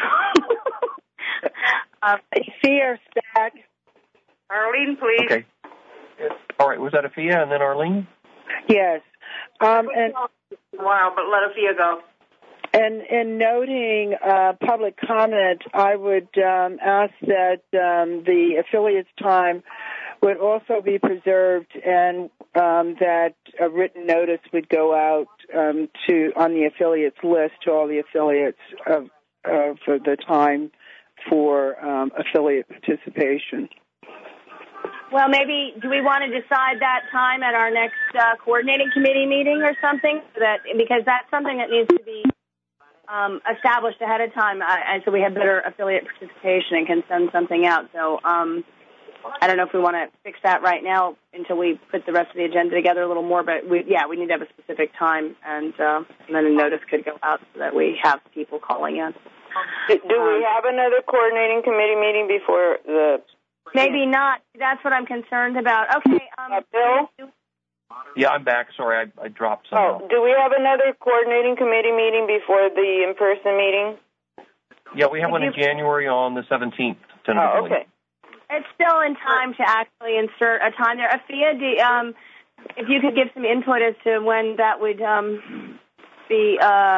Afia Stagg. Arlene, please. Okay. All right. Was that Afia and then Arlene? Yes. And a while, but let Afia go. And in noting public comment, I would ask that the affiliates' time would also be preserved, and that a written notice would go out on the affiliates list to all the affiliates of the time for affiliate participation. Well, maybe do we want to decide that time at our next coordinating committee meeting or something? Because that's something that needs to be established ahead of time, and so we have better affiliate participation and can send something out. So I don't know if we want to fix that right now until we put the rest of the agenda together a little more. But we need to have a specific time, and then a notice could go out so that we have people calling in. Do we have another coordinating committee meeting before the? Maybe not. That's what I'm concerned about. Okay. Bill? Yeah, I'm back. Sorry, I dropped something. Do we have another coordinating committee meeting before the in-person meeting? Yeah, we have one in January on the 17th. Oh, okay. It's still in time to actually insert a time there. Afia, if you could give some input as to when that would be,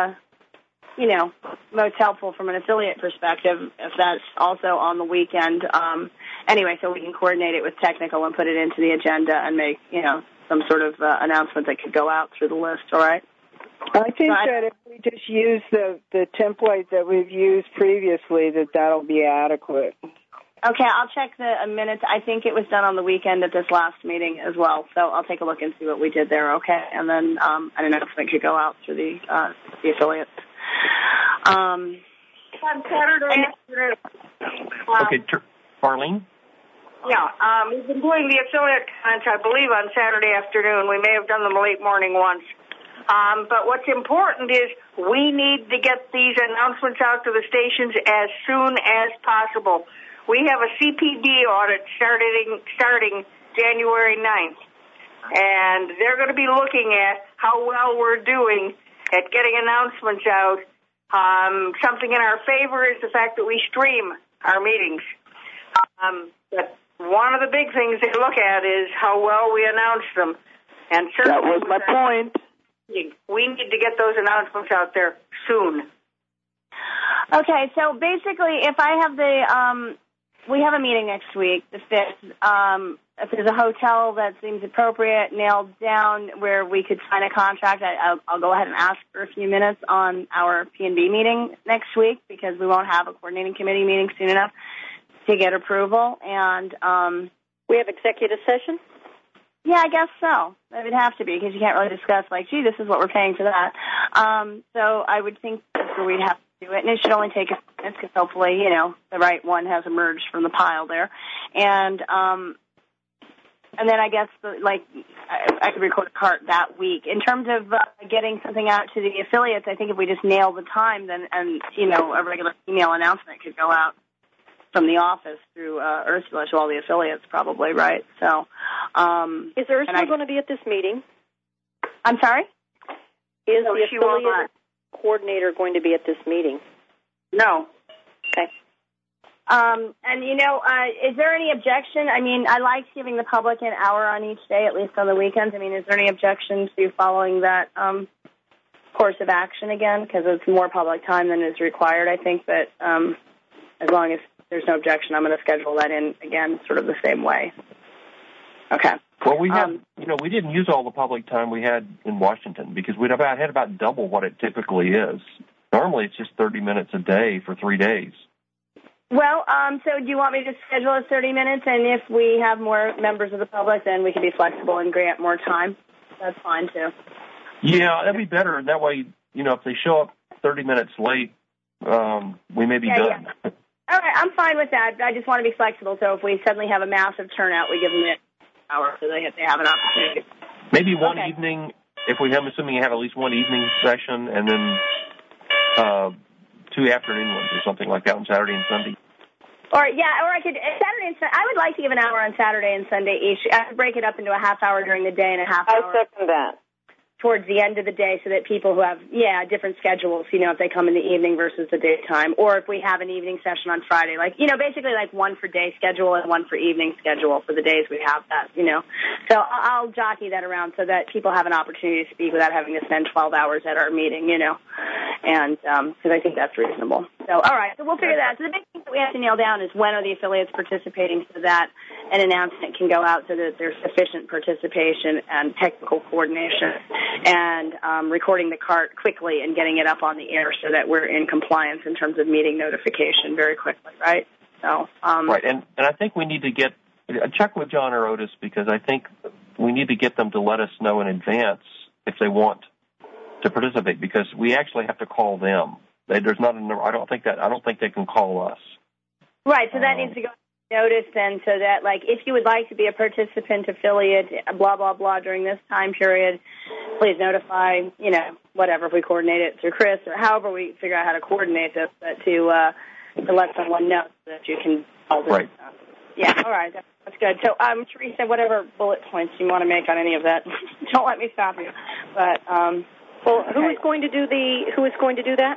most helpful from an affiliate perspective, if that's also on the weekend. Anyway, so we can coordinate it with technical and put it into the agenda and make, some sort of announcement that could go out through the list, all right? I think that if we just use the template that we've used previously, that'll be adequate. Okay, I'll check the minutes. I think it was done on the weekend at this last meeting as well, so I'll take a look and see what we did there, okay? And then an announcement could go out through the affiliates. On Saturday afternoon. Okay, Arlene? Yeah, we've been doing the affiliate comments, I believe, on Saturday afternoon. We may have done them late morning once. But what's important is we need to get these announcements out to the stations as soon as possible. We have a CPD audit starting January 9th, and they're going to be looking at how well we're doing at getting announcements out. Something in our favor is the fact that we stream our meetings. But one of the big things they look at is how well we announce them. And that was my point. We need to get those announcements out there soon. Okay, so basically, if I have we have a meeting next week, the 5th. If there's a hotel that seems appropriate, nailed down, where we could sign a contract, I'll go ahead and ask for a few minutes on our P&B meeting next week because we won't have a coordinating committee meeting soon enough to get approval. And we have executive session? Yeah, I guess so. It would have to be because you can't really discuss this is what we're paying for that. So I would think that's where we'd have to do it. And it should only take a few minutes because hopefully, the right one has emerged from the pile there. And then I guess, I could record a cart that week. In terms of getting something out to the affiliates, I think if we just nail the time, then a regular email announcement could go out from the office through Ursula to all the affiliates, probably, right? So, is Ursula going to be at this meeting? I'm sorry? Is the affiliate coordinator going to be at this meeting? No. Okay. And, is there any objection? I mean, I like giving the public an hour on each day, at least on the weekends. I mean, is there any objection to following that course of action again? Because it's more public time than is required, I think. But as long as there's no objection, I'm going to schedule that in again sort of the same way. Okay. Well, we had, we didn't use all the public time we had in Washington because we had about double what it typically is. Normally, it's just 30 minutes a day for 3 days. Well, so do you want me to schedule it 30 minutes? And if we have more members of the public, then we can be flexible and grant more time. That's fine, too. Yeah, that'd be better. That way, if they show up 30 minutes late, we may be done. Yeah. All right, I'm fine with that. I just want to be flexible. So if we suddenly have a massive turnout, we give them an hour so they have an opportunity. Maybe one evening, if we have, assuming you have at least one evening session, and then 2 afternoon ones or something like that on Saturday and Sunday. Or I could Saturday and Sunday. I would like to give an hour on Saturday and Sunday each. I would break it up into a half hour during the day and a half hour. I second that. Towards the end of the day so that people who have, different schedules, if they come in the evening versus the daytime, or if we have an evening session on Friday, basically like one for day schedule and one for evening schedule for the days we have that, So I'll jockey that around so that people have an opportunity to speak without having to spend 12 hours at our meeting, and because I think that's reasonable. So, all right, so we'll figure that out. So the big thing that we have to nail down is when are the affiliates participating so that an announcement can go out so that there's sufficient participation and technical coordination and recording the cart quickly and getting it up on the air so that we're in compliance in terms of meeting notification very quickly, right? So, right, and I think we need to check with John or Otis because I think we need to get them to let us know in advance if they want to participate because we actually have to call them. There's not a number. I don't think they can call us. Right, so that needs to go notice then so that, if you would like to be a participant affiliate, blah, blah, blah, during this time period, please notify, whatever, if we coordinate it through Chris or however we figure out how to coordinate this, but to let someone know so that you can call this. Right. Yeah, all right, that's good. So, Teresa, whatever bullet points you want to make on any of that, don't let me stop you. But, who is going to do that?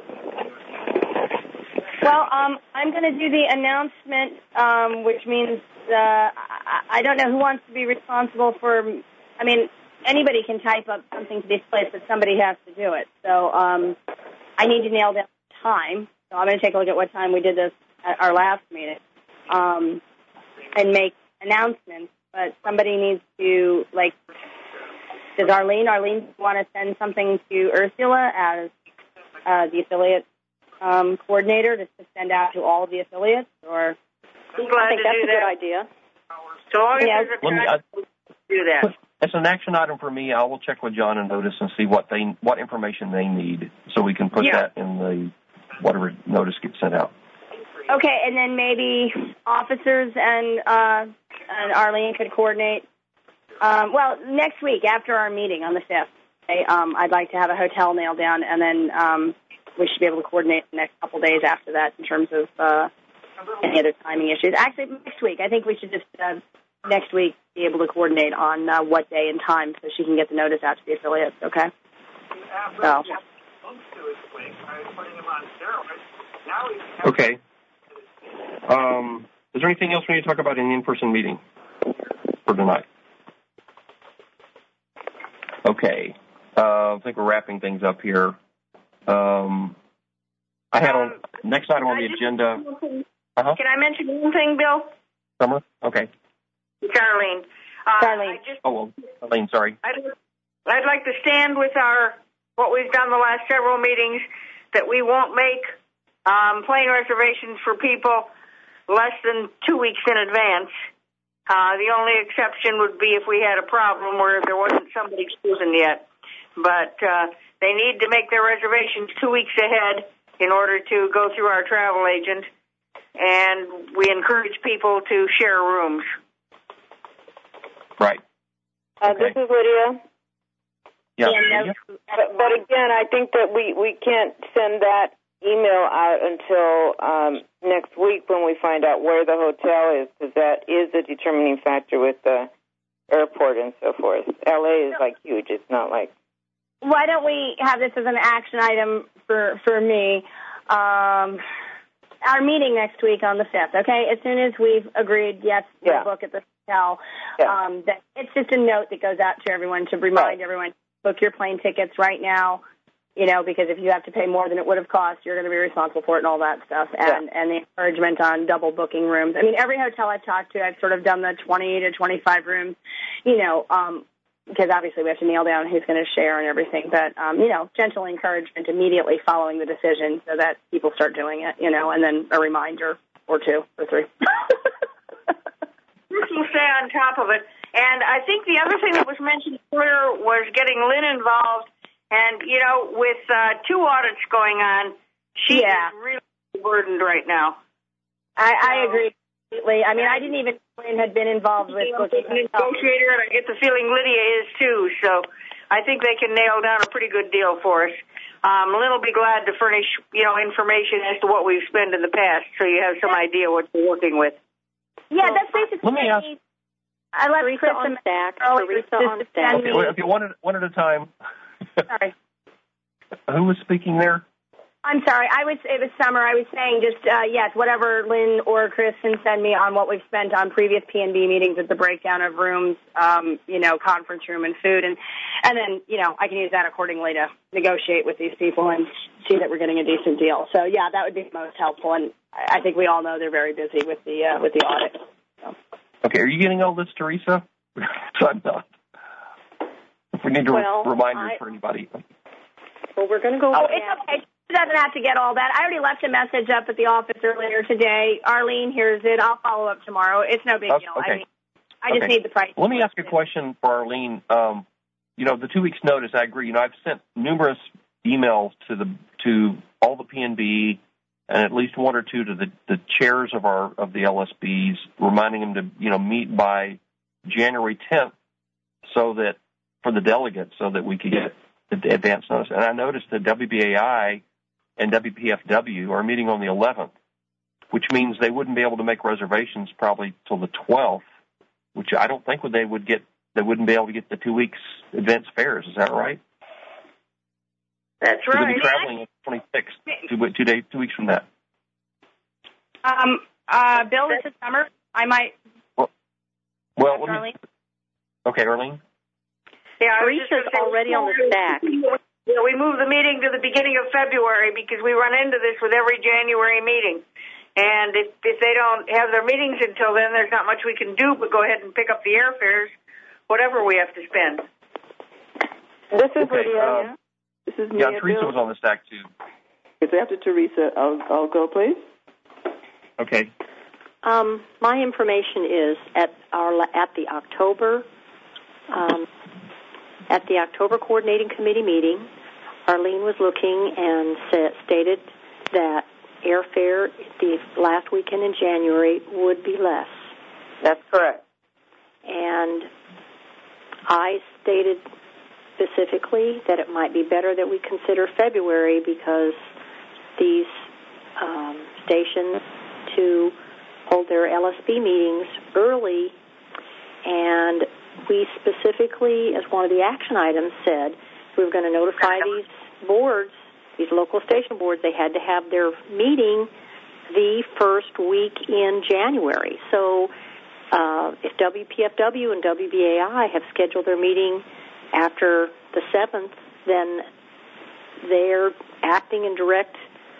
Well, I'm going to do the announcement, which means I don't know who wants to be responsible for. I mean, anybody can type up something to this place, but somebody has to do it. So I need to nail down the time. So I'm going to take a look at what time we did this at our last meeting and make announcements. But somebody needs to, does Arlene want to send something to Ursula as the affiliate coordinator to send out to all of the affiliates? Or I think that's a good idea. So long as there's do that. It's an action item for me. I will check with John and Otis and see what information they need so we can put that in the whatever notice gets sent out. Okay, and then maybe officers and Arlene could coordinate. Next week after our meeting on the 5th, I'd like to have a hotel nailed down, and then we should be able to coordinate the next couple days after that in terms of any other timing issues. Actually, next week. I think we should just next week be able to coordinate on what day and time so she can get the notice out to the affiliates, okay? So. Okay. Is there anything else we need to talk about in the in-person meeting for tonight? Okay. I think we're wrapping things up here. I had next item on the agenda. Can I mention one thing, Bill? Summer? Okay. It's Arlene. Arlene, sorry. I'd like to stand with what we've done the last several meetings, that we won't make plane reservations for people less than 2 weeks in advance. The only exception would be if we had a problem where there wasn't somebody chosen yet. But they need to make their reservations 2 weeks ahead in order to go through our travel agent. And we encourage people to share rooms. Right. This is Lydia. Yeah. But again, I think that we can't send that email out until next week when we find out where the hotel is, because that is a determining factor with the airport and so forth. LA is like huge. It's not like. Why don't we have this as an action item for me? Our meeting next week on the 5th, okay? As soon as we've agreed, yes, we'll book at the hotel. That it's just a note that goes out to everyone to remind everyone, book your plane tickets right now, because if you have to pay more than it would have cost, you're going to be responsible for it and all that stuff. And the encouragement on double booking rooms. I mean, every hotel I've talked to, I've sort of done the 20 to 25 rooms, because obviously we have to nail down who's going to share and everything. But, gentle encouragement immediately following the decision so that people start doing it, and then a reminder or 2 or 3. We'll stay on top of it. And I think the other thing that was mentioned earlier was getting Lynn involved. And, with 2 audits going on, she is really burdened right now. I agree completely. I mean, I didn't even know Lynn had been involved with booking. Negotiator, and I get the feeling Lydia is too. So I think they can nail down a pretty good deal for us. Lynn will be glad to furnish, information as to what we've spent in the past, so you have some idea what you're working with. Yeah, that's basically. Let me ask. I let Teresa on stack. Teresa on stack. Okay, one at a time. Sorry. Who was speaking there? I'm sorry. It was Summer. I was saying just, yes, whatever Lynn or Chris can send me on what we've spent on previous P&B meetings with the breakdown of rooms, conference room and food. And then, I can use that accordingly to negotiate with these people and see that we're getting a decent deal. So, yeah, that would be most helpful. And I think we all know they're very busy with the audit. So. Okay. Are you getting all this, Teresa? I'm not. If we need to reminders for anybody. Well, we're going to go. Oh, it's okay. She doesn't have to get all that. I already left a message up at the office earlier today. Arlene hears it. I'll follow up tomorrow. It's no big deal. Okay. I just need the price. Let me ask a question for Arlene. The 2 weeks notice, I agree. I've sent numerous emails to all the P&B and at least 1 or 2 to the chairs of the LSBs, reminding them to, meet by January 10th so that for the delegates so that we could get the advance notice. And I noticed that WBAI and WPFW are meeting on the 11th, which means they wouldn't be able to make reservations probably till the 12th, which I don't think they wouldn't be able to get the 2 weeks advance fares. Is that right? That's right. They'll be traveling on the 26th, 2 weeks from that. Bill, this is Summer. I might. Well, Arlene. Okay, Arlene. Yeah, Teresa's already on the stack. Yeah, we moved the meeting to the beginning of February because we run into this with every January meeting. And if they don't have their meetings until then, there's not much we can do but go ahead and pick up the airfares, whatever we have to spend. This is Lydia. This is Mia. Yeah, Teresa was on the stack, too. It's after Teresa. I'll go, please. Okay. My information is at the October coordinating committee meeting, Arlene was looking and stated that airfare the last weekend in January would be less. That's correct. And I stated specifically that it might be better that we consider February because these stations to hold their LSB meetings early, and we specifically, as one of the action items, said we were going to notify these boards, these local station boards, they had to have their meeting the first week in January. So if WPFW and WBAI have scheduled their meeting after the 7th, then they're acting in direct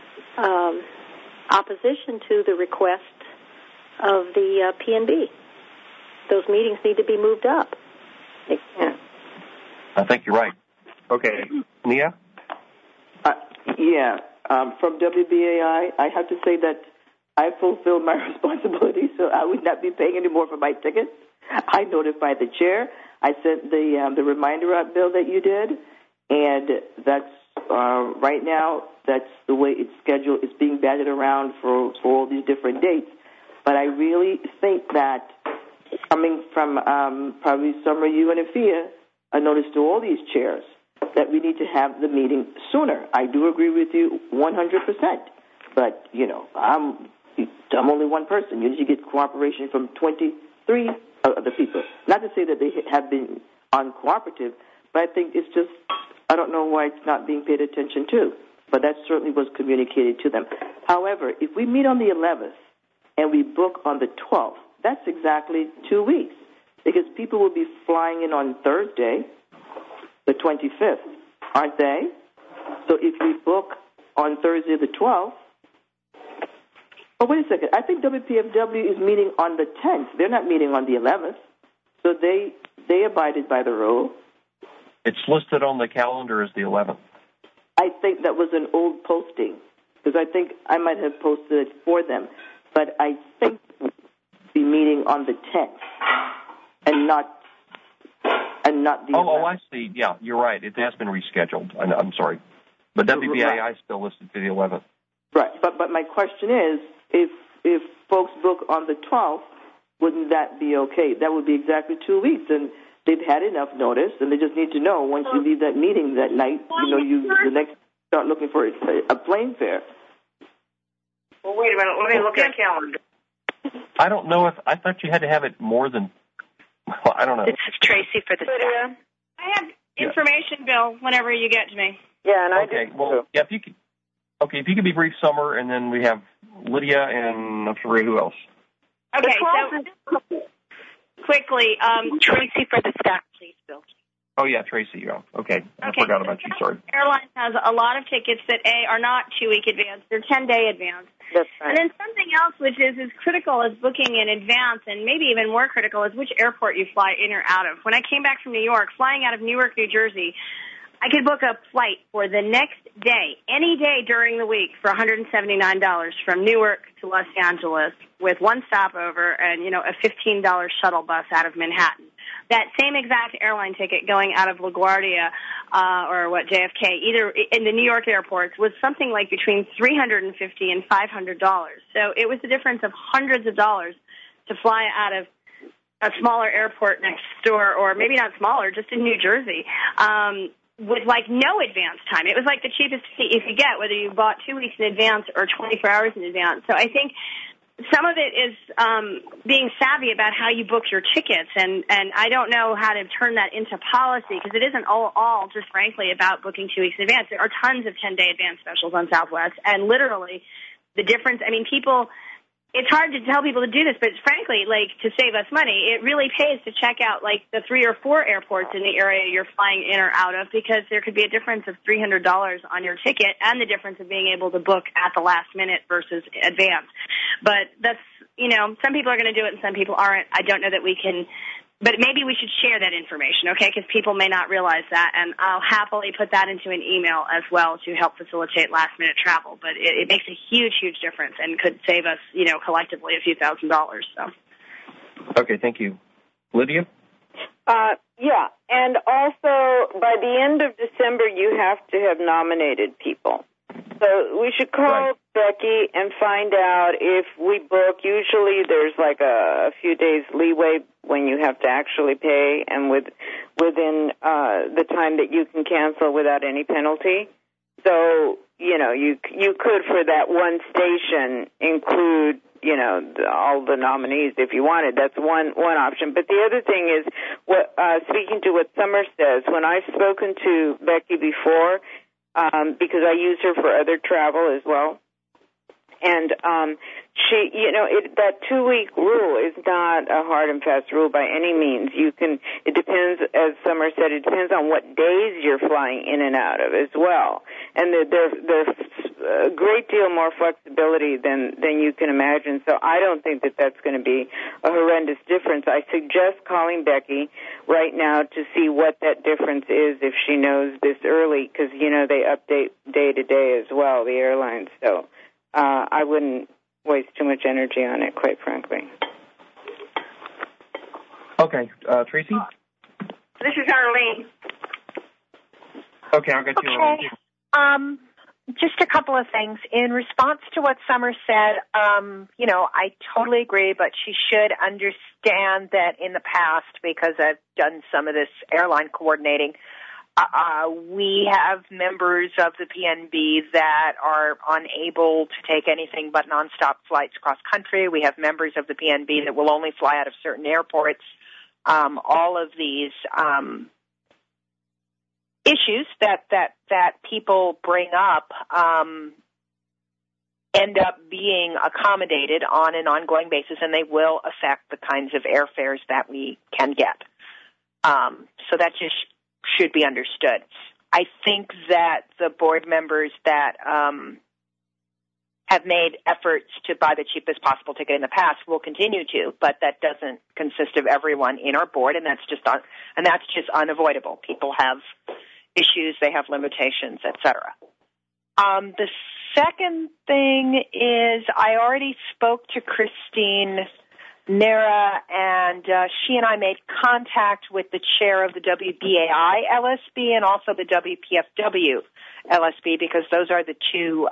opposition to the request of the P&B. Those meetings need to be moved up. Yeah. I think you're right. Okay. Nia? From WBAI, I have to say that I fulfilled my responsibility, so I would not be paying any more for my tickets. I notified the chair. I sent the reminder out, Bill, that you did, and that's right now. That's the way it's scheduled. It's being batted around for all these different dates. But I really think that coming from probably Summer, you and Afia, a notice to all these chairs that we need to have the meeting sooner. I do agree with you 100%. But, I'm only one person. You usually get cooperation from 20, 3 other people. Not to say that they have been uncooperative, but I think it's just, I don't know why it's not being paid attention to. But that certainly was communicated to them. However, if we meet on the 11th and we book on the 12th, that's exactly 2 weeks, because people will be flying in on Thursday, the 25th, aren't they? So if we book on Thursday the 12th, oh, wait a second. I think WPFW is meeting on the 10th. They're not meeting on the 11th. So they abided by the rule. It's listed on the calendar as the 11th. I think that was an old posting, because I think I might have posted it for them. But I think we'll be meeting on the 10th and not the 11th. Oh, I see. Yeah, you're right. It has been rescheduled. I'm sorry. But WBAI is still listed for the 11th. Right. But my question is, if folks book on the 12th, wouldn't that be okay? That would be exactly 2 weeks, and they've had enough notice, and they just need to know once you leave that meeting that night, the next start looking for a plane fare. Well, wait a minute. Let me look at the calendar. I don't know if I thought you had to have it more than. Well, I don't know. This is Tracy for the staff. I have information, Bill, whenever you get to me. Yeah, and I do. Well, yeah, if you could be brief, Summer, and then we have Lydia and I'm sorry, who else? Okay, so quickly, Tracy for the staff, please, Bill. Oh, yeah, Tracy. Yeah. Okay. I forgot about you. Sorry. Airlines has a lot of tickets that, are not 2-week advance. They're 10-day advance. That's right. And then something else which is as critical as booking in advance, and maybe even more critical, is which airport you fly in or out of. When I came back from New York, flying out of Newark, New Jersey, I could book a flight for the next day, any day during the week, for $179 from Newark to Los Angeles with one stopover and, a $15 shuttle bus out of Manhattan. That same exact airline ticket going out of LaGuardia JFK, either in the New York airports, was something like between $350 and $500. So it was the difference of hundreds of dollars to fly out of a smaller airport next door, or maybe not smaller, just in New Jersey, with no advance time. It was like the cheapest fee you could get, whether you bought 2 weeks in advance or 24 hours in advance. So I think some of it is being savvy about how you book your tickets, and I don't know how to turn that into policy, because it isn't all just frankly about booking 2 weeks in advance. There are tons of 10-day advance specials on Southwest, and literally the difference, it's hard to tell people to do this, but frankly, to save us money, it really pays to check out the 3 or 4 airports in the area you're flying in or out of, because there could be a difference of $300 on your ticket, and the difference of being able to book at the last minute versus advance. But that's, some people are going to do it and some people aren't. I don't know that we can, but maybe we should share that information, okay, because people may not realize that, and I'll happily put that into an email as well to help facilitate last-minute travel. But it makes a huge, huge difference and could save us, collectively a few $1,000s. So. Okay, thank you. Lydia? Yeah, and also by the end of December, you have to have nominated people. So we should call Becky and find out if we book. Usually there's a few days leeway when you have to actually pay, and within the time that you can cancel without any penalty. So, you could, for that one station, include, all the nominees if you wanted. That's one option. But the other thing is, speaking to what Summer says, when I've spoken to Becky before, because I use her for other travel as well. And she, that 2-week rule is not a hard and fast rule by any means. It depends, as Summer said, it depends on what days you're flying in and out of as well. And there's a great deal more flexibility than you can imagine. So I don't think that that's going to be a horrendous difference. I suggest calling Becky right now to see what that difference is if she knows this early, because, they update day to day as well, the airlines. So I wouldn't waste too much energy on it, quite frankly. Okay. Tracy? This is Arlene. Okay, I'll get you. Okay. Just a couple of things. In response to what Summer said, I totally agree, but she should understand that in the past, because I've done some of this airline coordinating, We have members of the PNB that are unable to take anything but nonstop flights cross country. We have members of the PNB that will only fly out of certain airports. All of these issues that people bring up end up being accommodated on an ongoing basis, and they will affect the kinds of airfares that we can get. So that just should be understood. I think that the board members that have made efforts to buy the cheapest possible ticket in the past will continue to, but that doesn't consist of everyone in our board, and that's just unavoidable. People have issues, they have limitations, etc. The second thing is I already spoke to Christine Nera, and she and I made contact with the chair of the WBAI LSB and also the WPFW LSB, because those are the two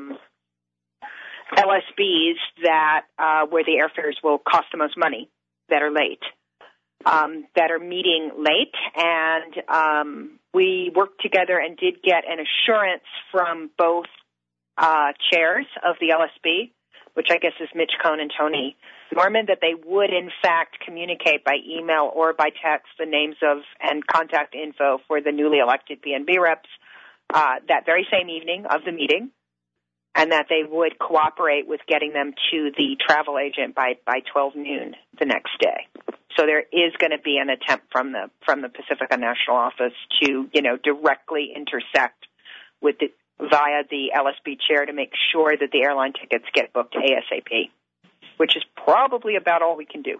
LSBs that where the airfares will cost the most money that are late, that are meeting late. And we worked together and did get an assurance from both chairs of the LSB, which I guess is Mitch Cohn and Tony Norman, that they would, in fact, communicate by email or by text the names of and contact info for the newly elected PNB reps that very same evening of the meeting, and that they would cooperate with getting them to the travel agent by 12 noon the next day. So there is going to be an attempt from the Pacifica National Office to, directly intersect with via the LSB chair to make sure that the airline tickets get booked ASAP, which is probably about all we can do.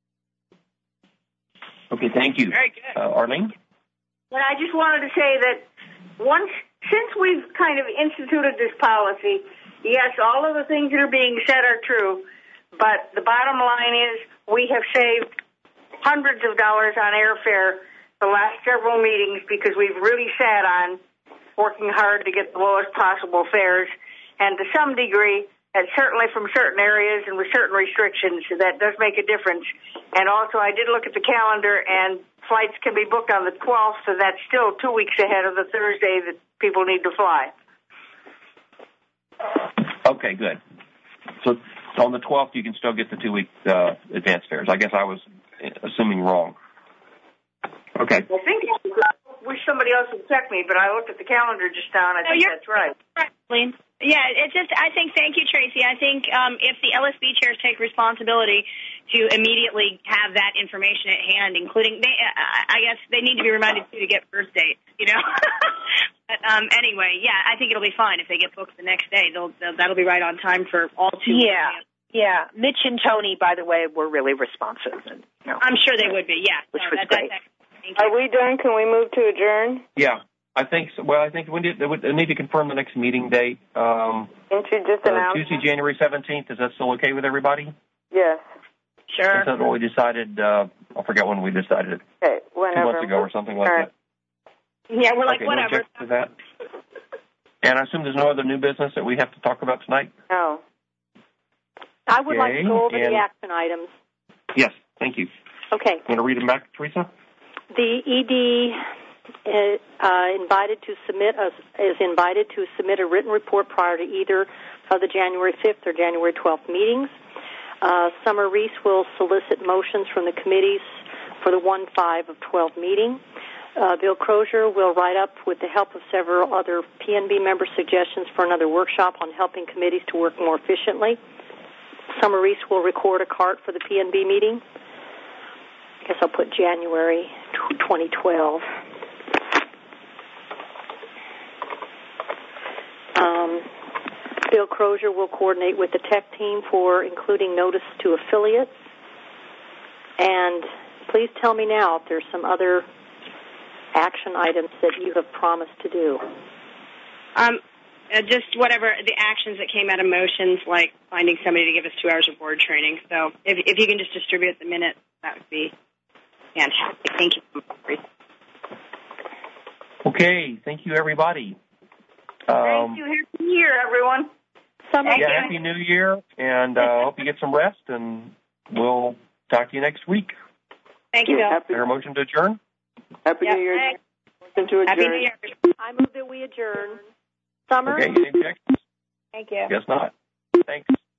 Okay, thank you. Very good. Arlene? Well, I just wanted to say that since we've kind of instituted this policy, yes, all of the things that are being said are true, but the bottom line is we have saved hundreds of dollars on airfare the last several meetings because we've really sat on working hard to get the lowest possible fares, and to some degree, and certainly from certain areas and with certain restrictions, that does make a difference. And also, I did look at the calendar, and flights can be booked on the 12th, so that's still 2 weeks ahead of the Thursday that people need to fly. Okay, good. So on the 12th, you can still get the 2-week advance fares. I guess I was assuming wrong. Okay. I think I wish somebody else would check me, but I looked at the calendar just now, and I think that's right. Right, yeah, I think, thank you, Tracy. I think if the LSB chairs take responsibility to immediately have that information at hand, including, I guess they need to be reminded, too, to get first dates, But anyway, yeah, I think it'll be fine if they get booked the next day. That'll be right on time for all two. Yeah. Mitch and Tony, by the way, were really responsive. And, I'm sure they would be, yeah. Which was great. Are we done? Can we move to adjourn? Yeah, I think so. Well, I think we need to confirm the next meeting date. Can't you just announce Tuesday, January 17th. Is that still okay with everybody? Yes. Sure. That's what we decided. I forget when we decided it. Okay, whenever. 2 months ago or something like that. Yeah, we're like, okay, whatever. No to that. And I assume there's no other new business that we have to talk about tonight? No. I would like to go over the action items. Yes, thank you. Okay. Want to read them back, Teresa? The ED is invited to submit a written report prior to either of the January 5th or January 12th meetings. Summer Reese will solicit motions from the committees for the 1-5 of 12 meeting. Bill Crozier will write up, with the help of several other PNB member, suggestions for another workshop on helping committees to work more efficiently. Summer Reese will record a cart for the PNB meeting. I guess I'll put January 2012. Bill Crozier will coordinate with the tech team for including notice to affiliates. And please tell me now if there's some other action items that you have promised to do. Just whatever the actions that came out of motions, like finding somebody to give us 2 hours of board training. So if you can just distribute the minutes, that would be fantastic. Thank you. Okay, thank you, everybody. Thank you. Happy New Year, everyone. Happy New Year, and hope you get some rest, and we'll talk to you next week. Thank you, Bill. Is there a motion to adjourn? Happy New Year. Motion to adjourn. Happy New Year. I move that we adjourn. Summer? Okay, any objections? Thank you. Guess not. Thanks.